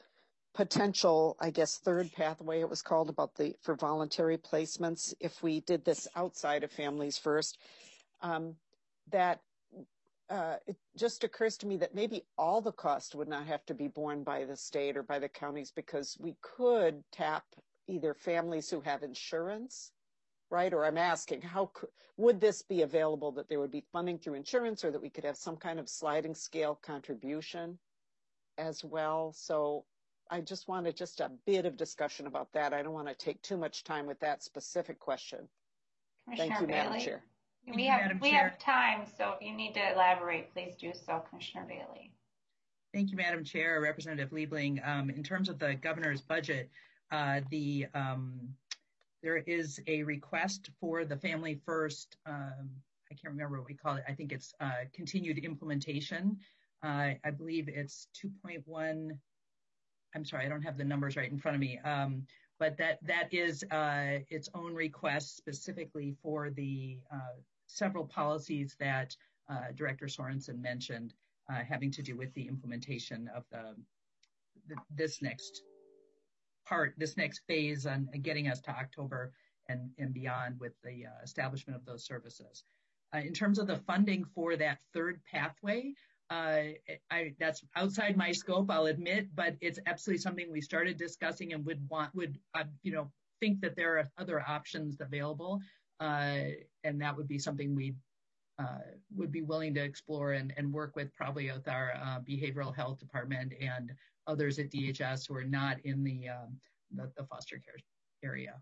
potential, I guess, third pathway it was called about the for voluntary placements. If we did this outside of Families First, um, that uh, it just occurs to me that maybe all the cost would not have to be borne by the state or by the counties, because we could tap either families who have insurance, right? Or I'm asking, how could, would this be available, that there would be funding through insurance, or that we could have some kind of sliding scale contribution as well? So I just wanted just a bit of discussion about that. I don't want to take too much time with that specific question. Commissioner Thank you, Bailey. Madam Chair. We Thank you, have Madam we Chair. have time, so if you need to elaborate, please do so, Commissioner Bailey. Thank you, Madam Chair. Representative Liebling. Um, in terms of the governor's budget, uh, the um, there is a request for the Family First. Um, I can't remember what we call it. I think it's uh, continued implementation. Uh, I believe it's two point one. I'm sorry, I don't have the numbers right in front of me. Um, but that that is uh, its own request specifically for the uh, several policies that uh, Director Sorensen mentioned, uh, having to do with the implementation of the, the this next part, this next phase on getting us to October and, and beyond with the uh, establishment of those services. Uh, in terms of the funding for that third pathway, Uh, I, that's outside my scope, I'll admit, but it's absolutely something we started discussing and would want, would, uh, you know, think that there are other options available. Uh, and that would be something we uh, would be willing to explore and, and work with probably with our uh, behavioral health department and others at D H S who are not in the, um, the, the foster care area.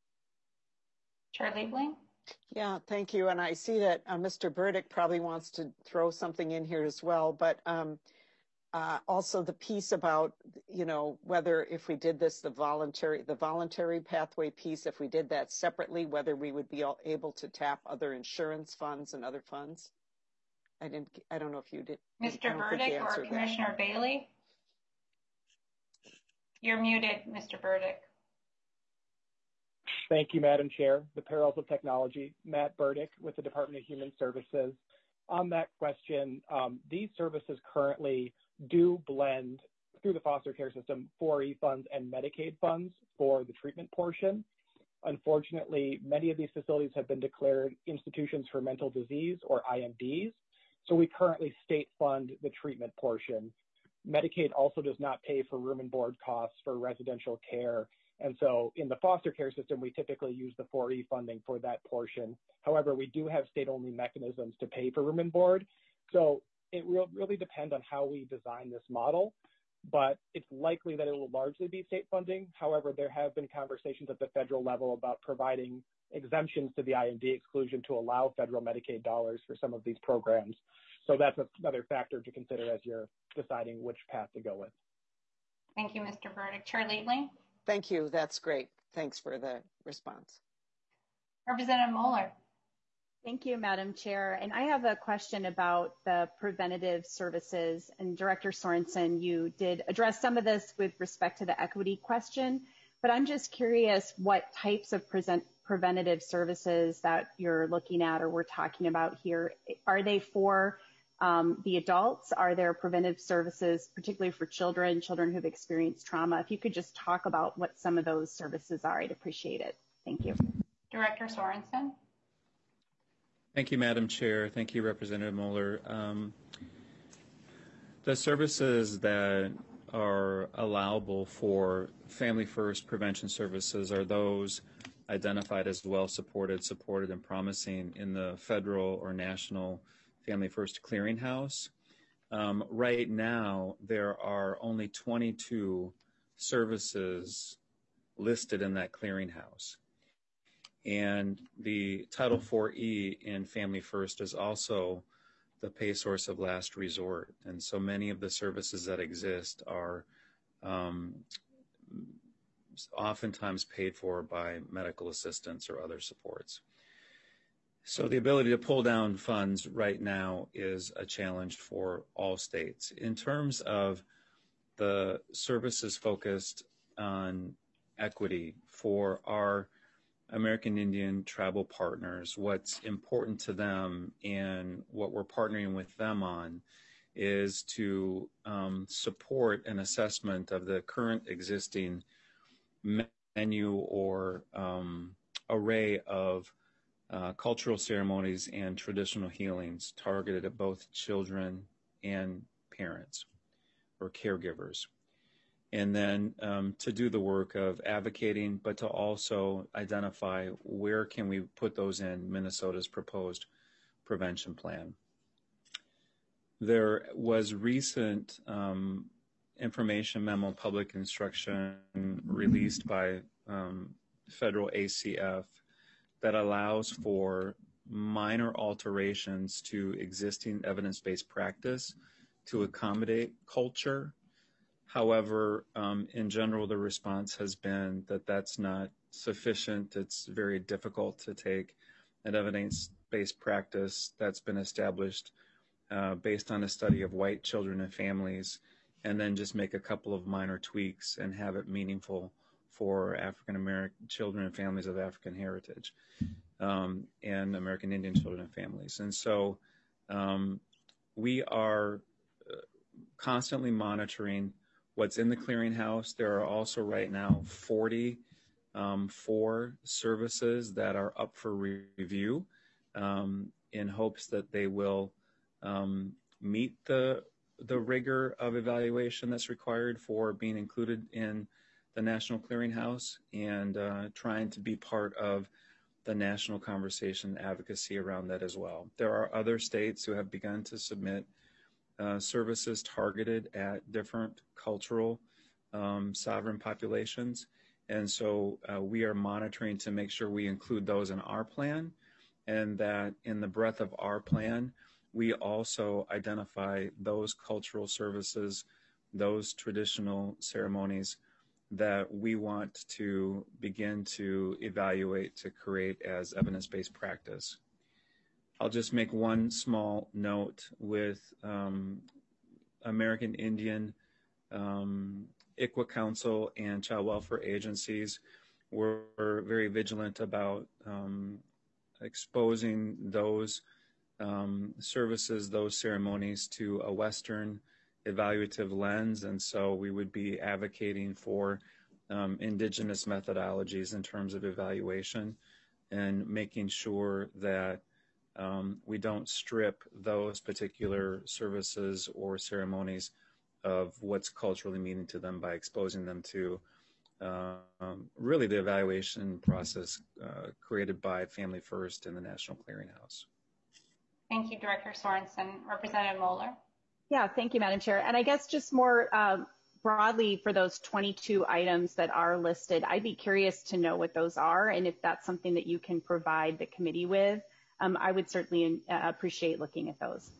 Chair Liebling? Yeah, thank you. And I see that uh, Mister Burdick probably wants to throw something in here as well, but um, uh, also the piece about, you know, whether if we did this, the voluntary, the voluntary pathway piece, if we did that separately, whether we would be able to tap other insurance funds and other funds. I didn't, I don't know if you did. Mister Burdick or Commissioner that. Bailey? You're muted, Mister Burdick. Thank you, Madam Chair. The Perils of Technology, Matt Burdick with the Department of Human Services. On that question, um, these services currently do blend through the foster care system four E funds and Medicaid funds for the treatment portion. Unfortunately, many of these facilities have been declared institutions for mental disease or I M Ds, so we currently state fund the treatment portion. Medicaid also does not pay for room and board costs for residential care. And so in the foster care system, we typically use the four E funding for that portion. However, we do have state-only mechanisms to pay for room and board. So it will really depend on how we design this model, but it's likely that it will largely be state funding. However, there have been conversations at the federal level about providing exemptions to the I M D exclusion to allow federal Medicaid dollars for some of these programs. So that's another factor to consider as you're deciding which path to go with. Thank you, Mister Burdick. Chair Liebling? Thank you. That's great. Thanks for the response. Representative Moeller. Thank you, Madam Chair. And I have a question about the preventative services. And Director Sorensen, you did address some of this with respect to the equity question, but I'm just curious what types of present preventative services that you're looking at or we're talking about here. Are they for Um, the adults? Are there preventive services, particularly for children, children who've experienced trauma? If you could just talk about what some of those services are, I'd appreciate it. Thank you. Director Sorensen. Thank you, Madam Chair. Thank you, Representative Moeller. Um, the services that are allowable for Family First prevention services are those identified as well supported, supported, and promising in the federal or national Family First Clearinghouse. Um, right now, there are only twenty-two services listed in that clearinghouse. And the Title four E in Family First is also the pay source of last resort. And so many of the services that exist are um, oftentimes paid for by medical assistance or other supports. So the ability to pull down funds right now is a challenge for all states. In terms of the services focused on equity for our American Indian tribal partners, what's important to them and what we're partnering with them on is to um, support an assessment of the current existing menu or um, array of uh, cultural ceremonies and traditional healings targeted at both children and parents or caregivers. And then um, to do the work of advocating, but to also identify where can we put those in Minnesota's proposed prevention plan. There was recent um, information memo public instruction released by um, federal A C F that allows for minor alterations to existing evidence-based practice to accommodate culture. However, um, in general, the response has been that that's not sufficient. It's very difficult to take an evidence-based practice that's been established uh, based on a study of white children and families, and then just make a couple of minor tweaks and have it meaningful for African American children and families of African heritage um, and American Indian children and families. And so um, we are constantly monitoring what's in the clearinghouse. There are also right now forty um, four services that are up for re review um, in hopes that they will um, meet the the rigor of evaluation that's required for being included in the National Clearinghouse and uh, trying to be part of the national conversation advocacy around that as well. There are other states who have begun to submit uh, services targeted at different cultural um, sovereign populations. And so uh, we are monitoring to make sure we include those in our plan, and that in the breadth of our plan, we also identify those cultural services, those traditional ceremonies that we want to begin to evaluate to create as evidence-based practice. I'll just make one small note with um, American Indian, um, I C W A Council, and child welfare agencies. We're very vigilant about um, exposing those um, services, those ceremonies to a Western evaluative lens, and so we would be advocating for um, indigenous methodologies in terms of evaluation and making sure that um, we don't strip those particular services or ceremonies of what's culturally meaning to them by exposing them to uh, um, really the evaluation process uh, created by Family First and the National Clearinghouse. Thank you, Director Sorensen. Representative Moeller. Yeah, thank you, Madam Chair. And I guess just more um, broadly for those twenty-two items that are listed, I'd be curious to know what those are and if that's something that you can provide the committee with. Um, I would certainly uh, appreciate looking at those.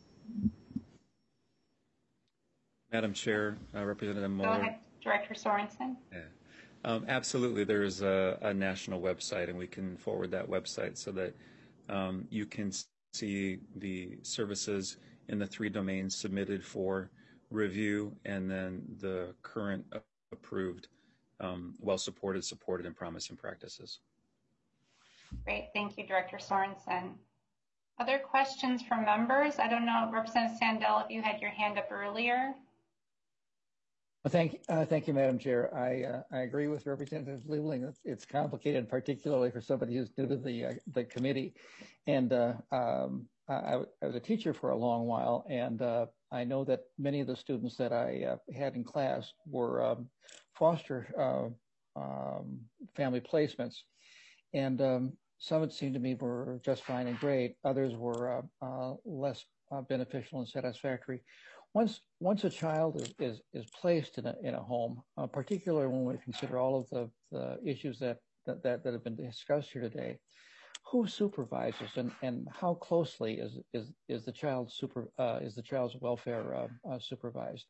Madam Chair, uh, Representative Moeller. Go ahead, Director Sorensen. Yeah. Um, absolutely, there is a, a national website, and we can forward that website so that um, you can see the services in the three domains submitted for review, and then the current approved, um, well-supported, supported, and promising practices. Great, thank you, Director Sorensen. Other questions from members? I don't know, Representative Sandell, if you had your hand up earlier. Well, thank, uh, thank you, Madam Chair. I, uh, I agree with Representative Liebling. It's, it's complicated, particularly for somebody who's new to the, uh, the committee. And uh, um, I, I was a teacher for a long while, and uh, I know that many of the students that I uh, had in class were um, foster uh, um, family placements. And um, some, it seemed to me, were just fine and great. Others were uh, uh, less uh, beneficial and satisfactory. Once once a child is is, is placed in a in a home, uh, particularly when we consider all of the, the issues that, that that that have been discussed here today, who supervises and, and how closely is is is the child super uh, is the child's welfare uh, uh, supervised?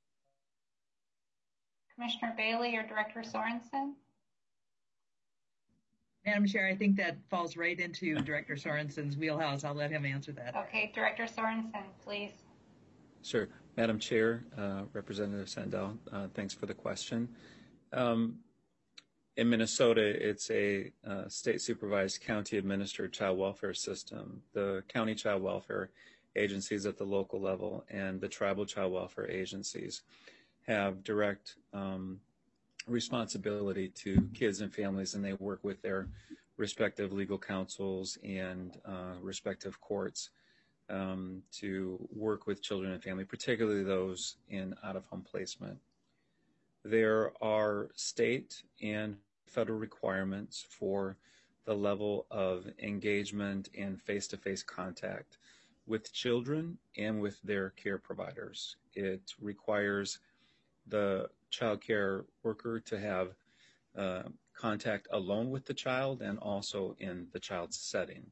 Commissioner Bailey or Director Sorensen? Madam Chair, I think that falls right into Director Sorensen's wheelhouse. I'll let him answer that. Okay, Director Sorensen, please. Sure. Madam Chair, uh, Representative Sandell, uh, thanks for the question. Um, in Minnesota, it's a uh, state-supervised, county-administered child welfare system. The county child welfare agencies at the local level and the tribal child welfare agencies have direct um, responsibility to kids and families, and they work with their respective legal counsels and uh, respective courts um, to work with children and family, particularly those in out-of-home placement. There are state and federal requirements for the level of engagement and face-to-face contact with children and with their care providers. It requires the child care worker to have uh, contact alone with the child and also in the child's setting.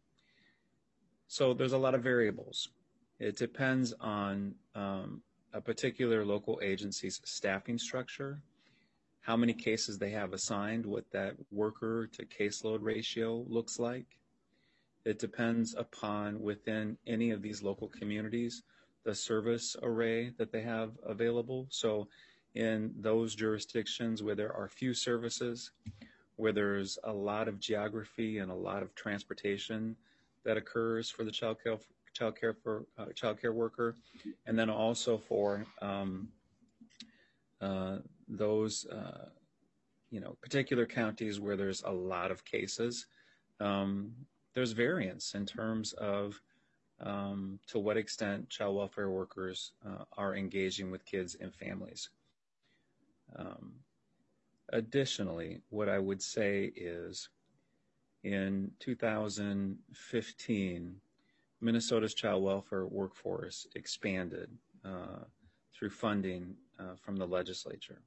So there's a lot of variables. It depends on um, a particular local agency's staffing structure, how many cases they have assigned, what that worker to caseload ratio looks like. It depends upon, within any of these local communities, the service array that they have available. So in those jurisdictions where there are few services, where there's a lot of geography and a lot of transportation that occurs for the child care, child care for uh, child care worker, and then also for um, uh, those uh, you know particular counties where there's a lot of cases. Um, there's variance in terms of um, to what extent child welfare workers uh, are engaging with kids and families. Um, additionally, what I would say is in two thousand fifteen, Minnesota's child welfare workforce expanded uh, through funding uh, from the legislature.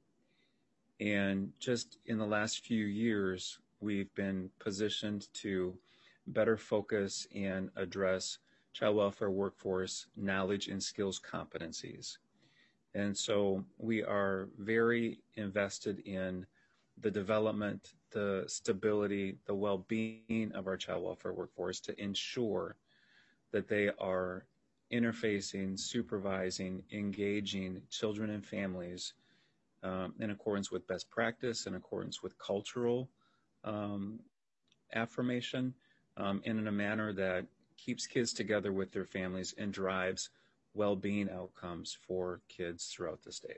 And just in the last few years, we've been positioned to better focus and address child welfare workforce knowledge and skills competencies. And so we are very invested in the development, the stability, the well-being of our child welfare workforce to ensure that they are interfacing, supervising, engaging children and families um, in accordance with best practice, in accordance with cultural um, affirmation, um, and in a manner that keeps kids together with their families and drives well-being outcomes for kids throughout the state.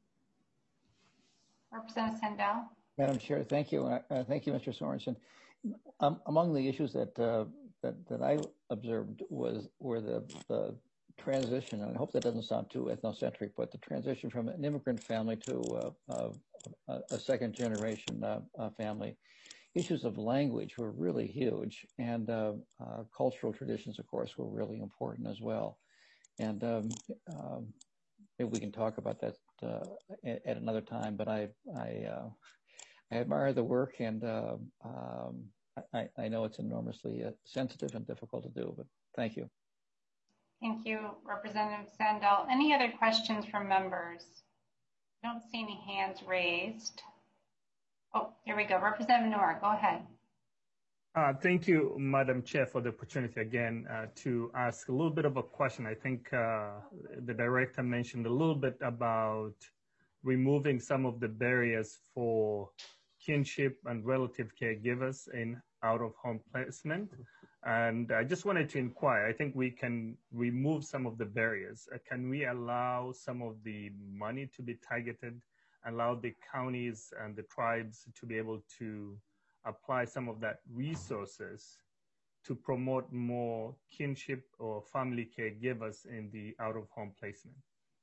Representative Sandell. Madam Chair, thank you. Uh, thank you, Mister Sorensen. Um, among the issues that, uh, that that I observed was were the, the transition, and I hope that doesn't sound too ethnocentric, but the transition from an immigrant family to uh, uh, a second generation uh, uh, family. Issues of language were really huge, and uh, uh, cultural traditions, of course, were really important as well. And um, um, maybe we can talk about that uh, at, at another time. But I, I, uh, I admire the work, and uh, um, I, I know it's enormously uh, sensitive and difficult to do. But thank you. Thank you, Representative Sandell. Any other questions from members? I don't see any hands raised. Oh, here we go. Representative Noor, go ahead. Uh, thank you, Madam Chair, for the opportunity again uh, to ask a little bit of a question. I think uh, the director mentioned a little bit about removing some of the barriers for kinship and relative caregivers in out-of-home placement. And I just wanted to inquire, I think we can remove some of the barriers. Uh, can we allow some of the money to be targeted, allow the counties and the tribes to be able to apply some of that resources to promote more kinship or family caregivers in the out-of-home placement?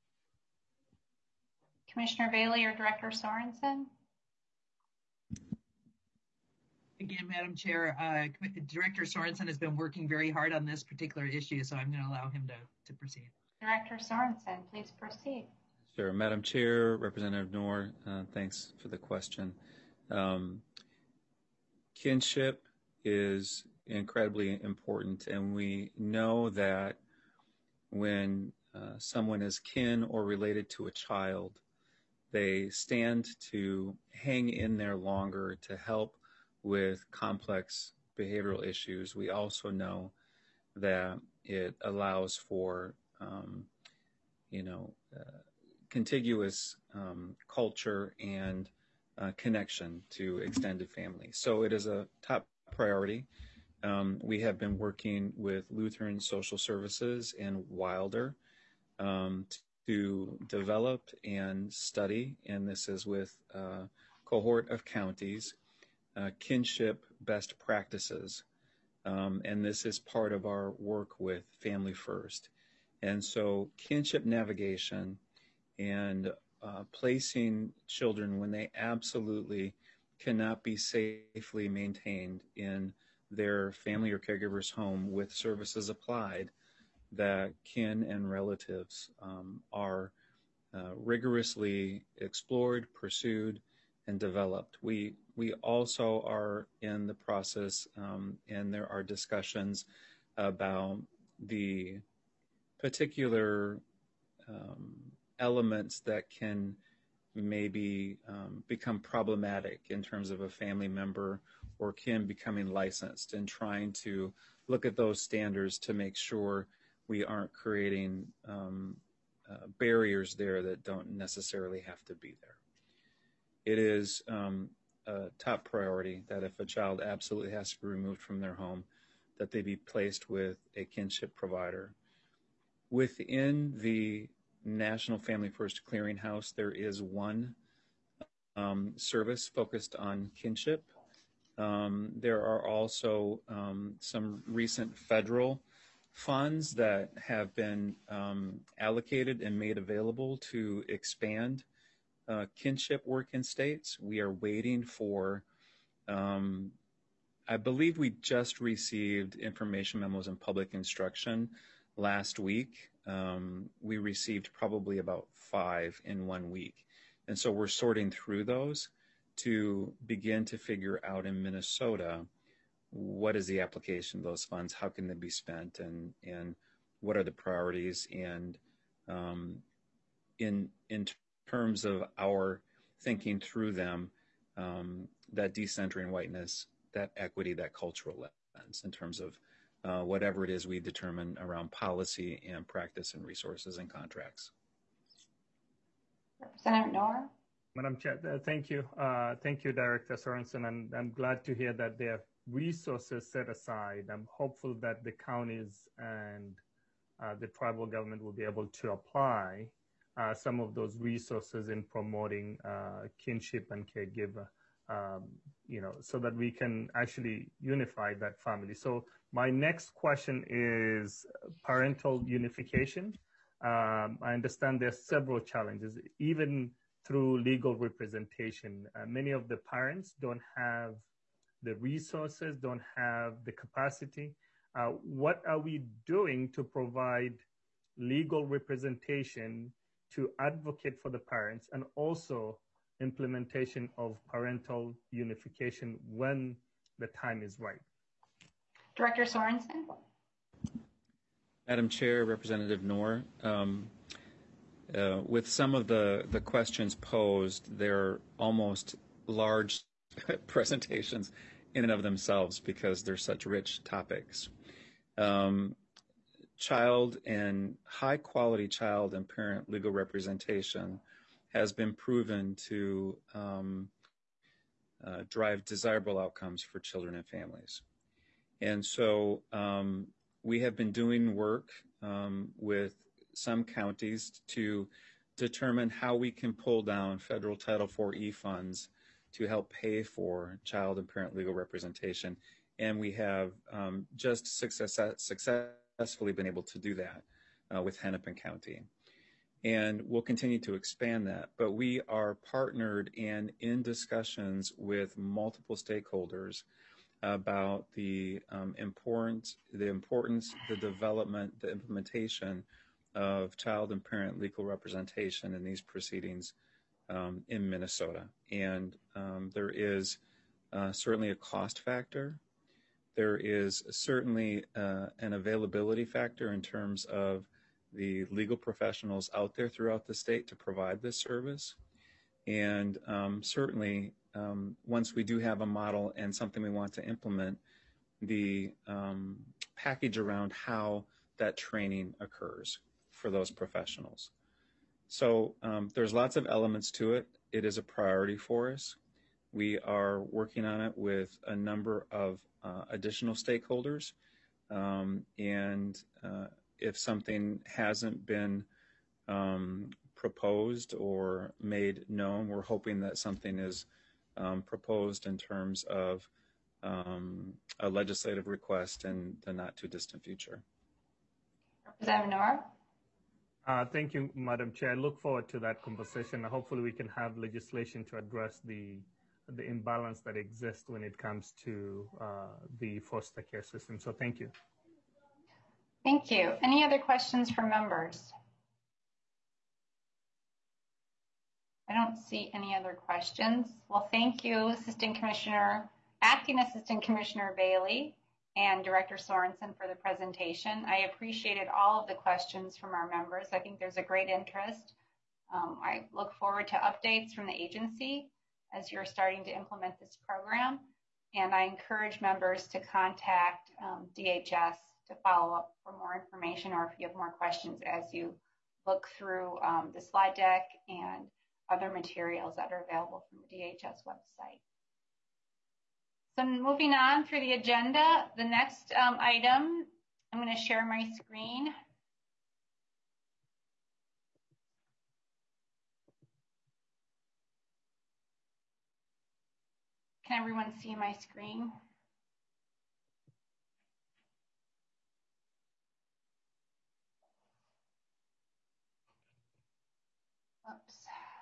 Commissioner Bailey or Director Sorensen? Again, Madam Chair, uh, Director Sorensen has been working very hard on this particular issue, so I'm going to allow him to, to proceed. Director Sorensen, please proceed. Sure. Madam Chair, Representative Noor, uh, thanks for the question. Um, kinship is incredibly important, and we know that when uh, someone is kin or related to a child, they stand to hang in there longer to help with complex behavioral issues. We also know that it allows for, um, you know, uh, contiguous um, culture and uh, connection to extended family. So it is a top priority. um, we have been working with Lutheran Social Services and Wilder um, to develop and study, and this is with a cohort of counties, uh, kinship best practices. Um, and this is part of our work with Family First. And so kinship navigation and uh, placing children when they absolutely cannot be safely maintained in their family or caregiver's home with services applied, that kin and relatives um, are uh, rigorously explored, pursued, and developed. We we also are in the process, um, and there are discussions about the particular um, elements that can maybe um, become problematic in terms of a family member or kin becoming licensed, and trying to look at those standards to make sure we aren't creating um, uh, barriers there that don't necessarily have to be there. It is um, a top priority that if a child absolutely has to be removed from their home, that they be placed with a kinship provider. Within the National Family First Clearinghouse, there is one um, service focused on kinship. Um, there are also um, some recent federal funds that have been um, allocated and made available to expand uh, kinship work in states. We are waiting for, um, I believe we just received information memos and public instruction last week. Um, we received probably about five in one week. And so we're sorting through those to begin to figure out in Minnesota, what is the application of those funds, how can they be spent, and, and what are the priorities, and um, in, in terms of our thinking through them, um, that decentering whiteness, that equity, that cultural lens in terms of uh, whatever it is we determine around policy and practice and resources and contracts. Representative Noor. Madam Chair, uh, thank you. Uh, thank you, Director Sorensen, and I'm glad to hear that there are resources set aside. I'm hopeful that the counties and uh, the tribal government will be able to apply uh, some of those resources in promoting uh, kinship and caregiver, um, you know, so that we can actually unify that family. So my next question is parental unification. Um, I understand there's several challenges, even through legal representation. Uh, many of the parents don't have the resources, don't have the capacity. Uh, what are we doing to provide legal representation to advocate for the parents, and also implementation of parental unification when the time is right? Director Sorensen. Madam Chair, Representative Noor, um, uh, with some of the, the questions posed, they're almost large presentations in and of themselves because they're such rich topics. Um, child and high quality child and parent legal representation has been proven to um, uh, drive desirable outcomes for children and families. And so um, we have been doing work um, with some counties to determine how we can pull down federal Title four E funds to help pay for child and parent legal representation. And we have um, just success, successfully been able to do that uh, with Hennepin County. And we'll continue to expand that. But we are partnered and in discussions with multiple stakeholders about the um, importance, the importance, the development, the implementation of child and parent legal representation in these proceedings um, in Minnesota. And um, there is uh, certainly a cost factor. There is certainly uh, an availability factor in terms of the legal professionals out there throughout the state to provide this service. And um, certainly, um, once we do have a model and something we want to implement, the um, package around how that training occurs for those professionals. So um, there's lots of elements to it. It is a priority for us. We are working on it with a number of uh, additional stakeholders. Um, and uh, if something hasn't been um, proposed or made known, we're hoping that something is um, proposed in terms of um, a legislative request in the not too distant future. Representative Nora. Uh, thank you, Madam Chair. I look forward to that conversation. Hopefully we can have legislation to address the the imbalance that exists when it comes to uh, the foster care system. So thank you. Thank you. Any other questions from members? I don't see any other questions. Well, thank you, Assistant Commissioner, Acting Assistant Commissioner Bailey and Director Sorensen for the presentation. I appreciated all of the questions from our members. I think there's a great interest. Um, I look forward to updates from the agency as you're starting to implement this program. And I encourage members to contact um, D H S to follow up for more information, or if you have more questions as you look through um, the slide deck and other materials that are available from the D H S website. So moving on through the agenda, the next um, item, I'm going to share my screen. Can everyone see my screen? Oops.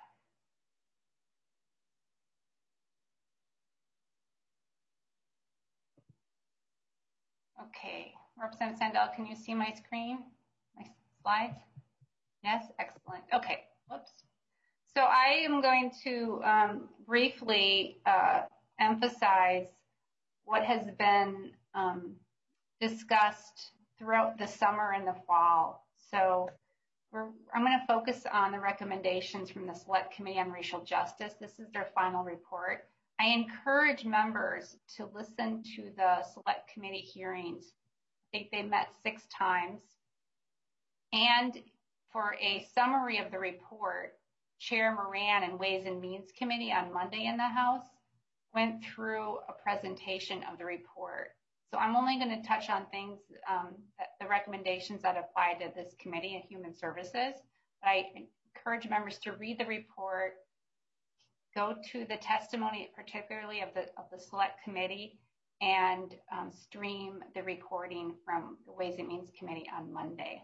Okay, Representative Sandell, can you see my screen, my slides? Yes, excellent. Okay, whoops. So I am going to um, briefly uh, emphasize what has been um, discussed throughout the summer and the fall. So we're, I'm going to focus on the recommendations from the Select Committee on Racial Justice. This is their final report. I encourage members to listen to the Select Committee hearings. I think they met six times. And for a summary of the report, Chair Moran and Ways and Means Committee on Monday in the House went through a presentation of the report. So I'm only going to touch on things, um, that, the recommendations that apply to this committee and Human Services. But I encourage members to read the report, go to the testimony, particularly of the, of the Select Committee, and um, stream the recording from the Ways and Means Committee on Monday.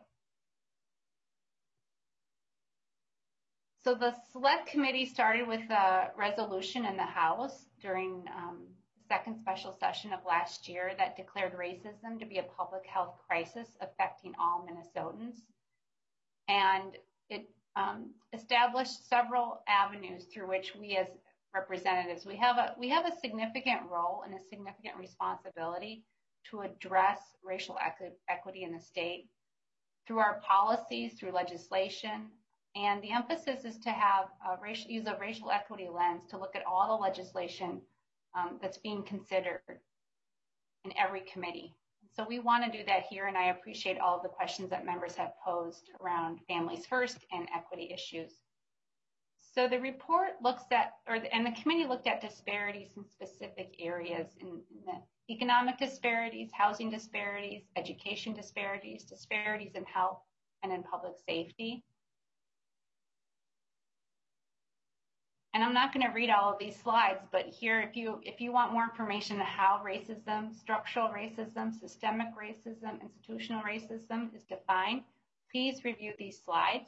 So the Select Committee started with a resolution in the House during um, the second special session of last year that declared racism to be a public health crisis affecting all Minnesotans. And it um, established several avenues through which we as representatives, we have a, we have a significant role and a significant responsibility to address racial equi- equity in the state through our policies, through legislation. And the emphasis is to have a racial, use a racial equity lens to look at all the legislation um, that's being considered in every committee. So we want to do that here, and I appreciate all of the questions that members have posed around Families First and equity issues. So the report looks at, or the, and the committee looked at disparities in specific areas, in, in the economic disparities, housing disparities, education disparities, disparities in health and in public safety. And I'm not going to read all of these slides, but here, if you if you want more information on how racism, structural racism, systemic racism, institutional racism is defined, please review these slides.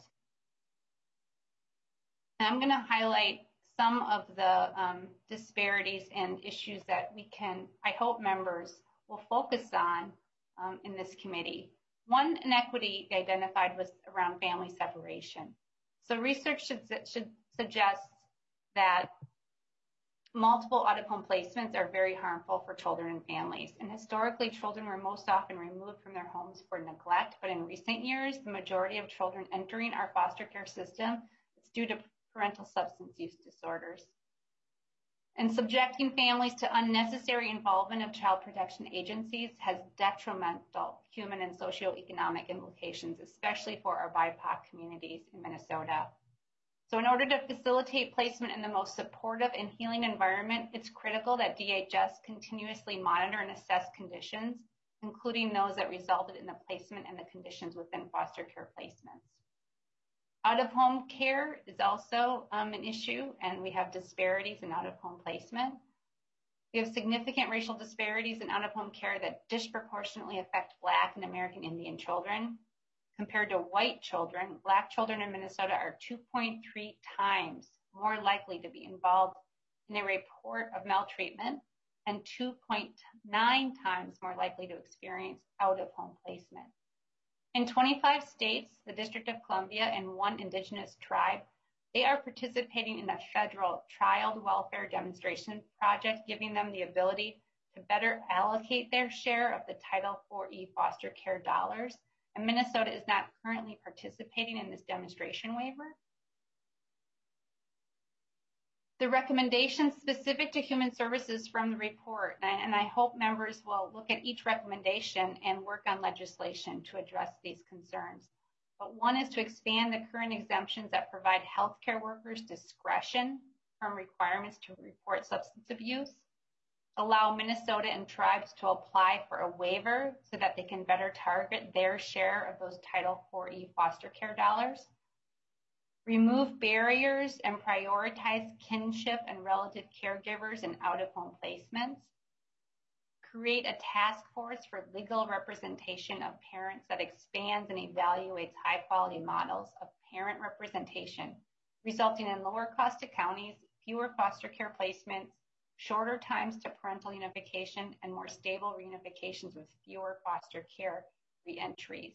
And I'm going to highlight some of the um, disparities and issues that we can, I hope members will focus on um, in this committee. One inequity identified was around family separation. So research should, should suggest that multiple out-of-home placements are very harmful for children and families. And historically, children were most often removed from their homes for neglect, but in recent years, the majority of children entering our foster care system is due to parental substance use disorders. And subjecting families to unnecessary involvement of child protection agencies has detrimental human and socioeconomic implications, especially for our B I P O C communities in Minnesota. So in order to facilitate placement in the most supportive and healing environment, it's critical that D H S continuously monitor and assess conditions, including those that resulted in the placement and the conditions within foster care placements. Out-of-home care is also um, an issue, and we have disparities in out-of-home placement. We have significant racial disparities in out-of-home care that disproportionately affect Black and American Indian children. Compared to white children, Black children in Minnesota are two point three times more likely to be involved in a report of maltreatment and two point nine times more likely to experience out-of-home placement. In twenty-five states, the District of Columbia, and one indigenous tribe, they are participating in a federal child welfare demonstration project, giving them the ability to better allocate their share of the Title four E foster care dollars. And Minnesota is not currently participating in this demonstration waiver. The recommendations specific to human services from the report, and I hope members will look at each recommendation and work on legislation to address these concerns. But one is to expand the current exemptions that provide healthcare workers discretion from requirements to report substance abuse, allow Minnesota and tribes to apply for a waiver so that they can better target their share of those Title four E foster care dollars, remove barriers and prioritize kinship and relative caregivers in out-of-home placements, create a task force for legal representation of parents that expands and evaluates high-quality models of parent representation, resulting in lower cost to counties, fewer foster care placements, shorter times to parental unification, and more stable reunifications with fewer foster care reentries.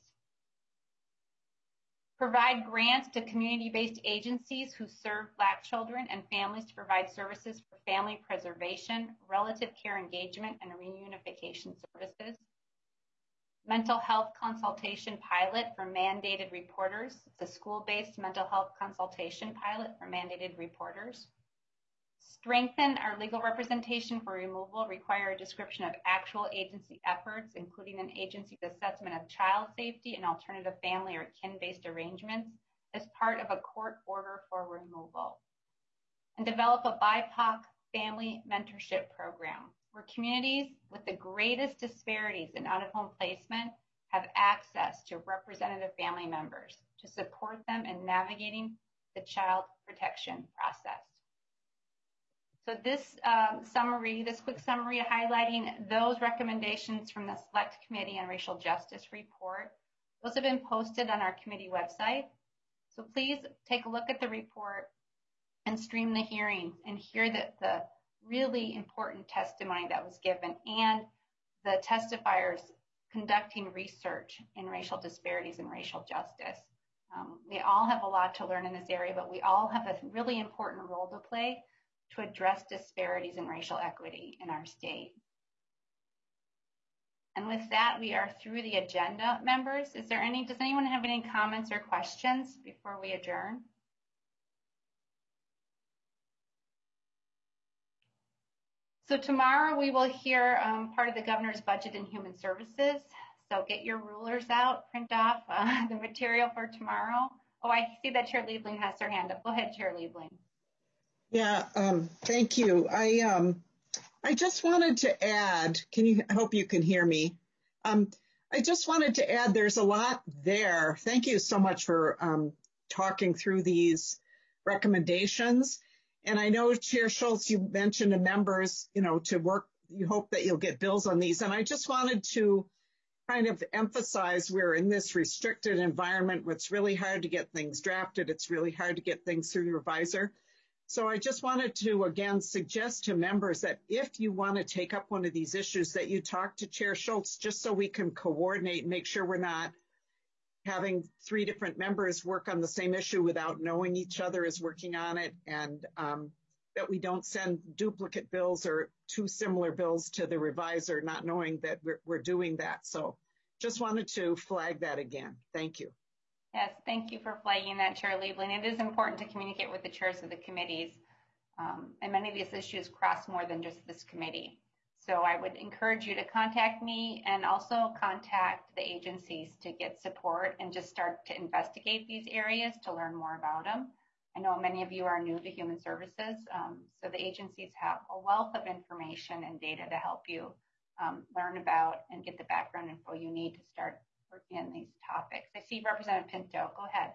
Provide grants to community-based agencies who serve Black children and families to provide services for family preservation, relative care engagement, and reunification services. Mental health consultation pilot for mandated reporters. It's a school-based mental health consultation pilot for mandated reporters. Strengthen our legal representation for removal, require a description of actual agency efforts, including an agency's assessment of child safety and alternative family or kin-based arrangements as part of a court order for removal. And develop a B I P O C family mentorship program where communities with the greatest disparities in out-of-home placement have access to representative family members to support them in navigating the child protection process. So this um, summary, this quick summary highlighting those recommendations from the Select Committee on Racial Justice report, those have been posted on our committee website. So please take a look at the report and stream the hearings and hear the, the really important testimony that was given and the testifiers conducting research in racial disparities and racial justice. Um, we all have a lot to learn in this area, but we all have a really important role to play to address disparities in racial equity in our state. And with that, we are through the agenda, members. Is there any, does anyone have any comments or questions before we adjourn? So tomorrow we will hear um, part of the governor's budget and human services. So get your rulers out, print off uh, the material for tomorrow. Oh, I see that Chair Liebling has her hand up. Go ahead, Chair Liebling. Yeah, um, thank you. I um, I just wanted to add, can you, I hope you can hear me. Um, I just wanted to add, there's a lot there. Thank you so much for um, talking through these recommendations. And I know, Chair Schultz, you mentioned to members, you know, to work, you hope that you'll get bills on these. And I just wanted to kind of emphasize we're in this restricted environment where it's really hard to get things drafted. It's really hard to get things through the revisor. So I just wanted to, again, suggest to members that if you want to take up one of these issues, that you talk to Chair Schultz, just so we can coordinate and make sure we're not having three different members work on the same issue without knowing each other is working on it, and um, that we don't send duplicate bills or two similar bills to the revisor, not knowing that we're, we're doing that. So just wanted to flag that again. Thank you. Yes, thank you for flagging that, Chair Liebling. It is important to communicate with the chairs of the committees, um, and many of these issues cross more than just this committee. So I would encourage you to contact me and also contact the agencies to get support and just start to investigate these areas to learn more about them. I know many of you are new to human services, um, so the agencies have a wealth of information and data to help you um, learn about and get the background info you need to start working on these topics. I see Representative Pinto. Go ahead.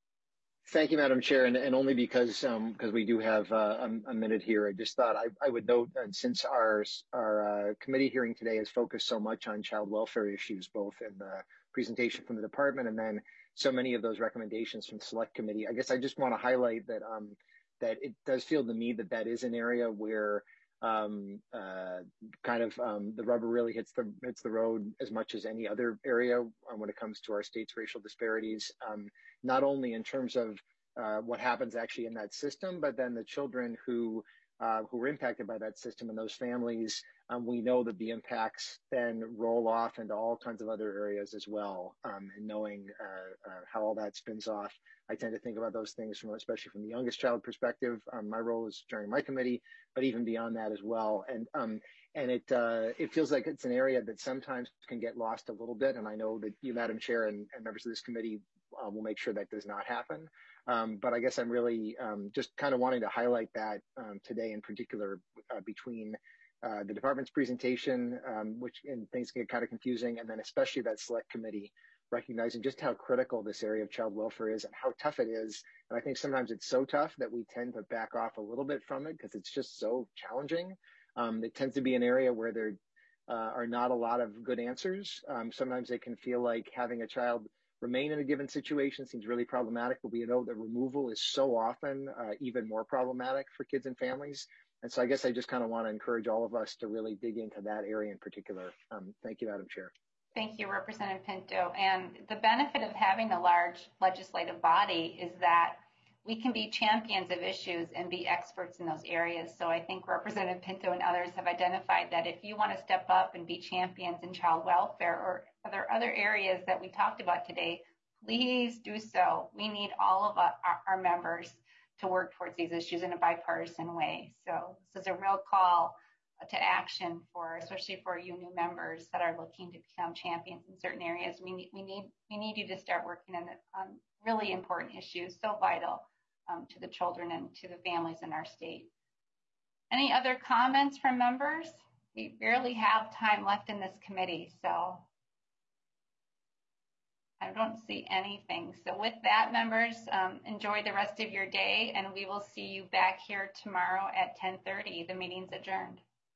Thank you, Madam Chair, and, and only because because um, we do have uh, a, a minute here, I just thought I, I would note, and since our our uh, committee hearing today is focused so much on child welfare issues, both in the presentation from the department and then so many of those recommendations from the Select Committee, I guess I just want to highlight that um, that it does feel to me that that is an area where um, uh, kind of um, the rubber really hits the hits the road as much as any other area when it comes to our state's racial disparities. Um, not only in terms of uh, what happens actually in that system, but then the children who uh, who are impacted by that system and those families, um, we know that the impacts then roll off into all kinds of other areas as well. Um, and knowing uh, uh, how all that spins off, I tend to think about those things from, especially from the youngest child perspective. Um, my role is chairing my committee, but even beyond that as well. And um, and it uh, it feels like it's an area that sometimes can get lost a little bit. And I know that you, Madam Chair, and, and members of this committee Uh, we'll make sure that does not happen. Um, but I guess I'm really um, just kind of wanting to highlight that um, today in particular uh, between uh, the department's presentation, um, which and things get kind of confusing, and then especially that Select Committee, recognizing just how critical this area of child welfare is and how tough it is. And I think sometimes it's so tough that we tend to back off a little bit from it because it's just so challenging. Um, it tends to be an area where there uh, are not a lot of good answers. Um, sometimes it can feel like having a child remain in a given situation seems really problematic, but we know that removal is so often uh, even more problematic for kids and families. And so I guess I just kind of want to encourage all of us to really dig into that area in particular. Um, thank you, Madam Chair. Thank you, Representative Pinto. And the benefit of having a large legislative body is that we can be champions of issues and be experts in those areas. So I think Representative Pinto and others have identified that if you want to step up and be champions in child welfare or other other areas that we talked about today, please do so. We need all of our, our members to work towards these issues in a bipartisan way. So this is a real call to action for, especially for you new members that are looking to become champions in certain areas. We need, we need, we need you to start working on, on really important issues, so vital um, to the children and to the families in our state. Any other comments from members? We barely have time left in this committee, so I don't see anything. So with that, members, um, enjoy the rest of your day, and we will see you back here tomorrow at ten thirty. The meeting's adjourned.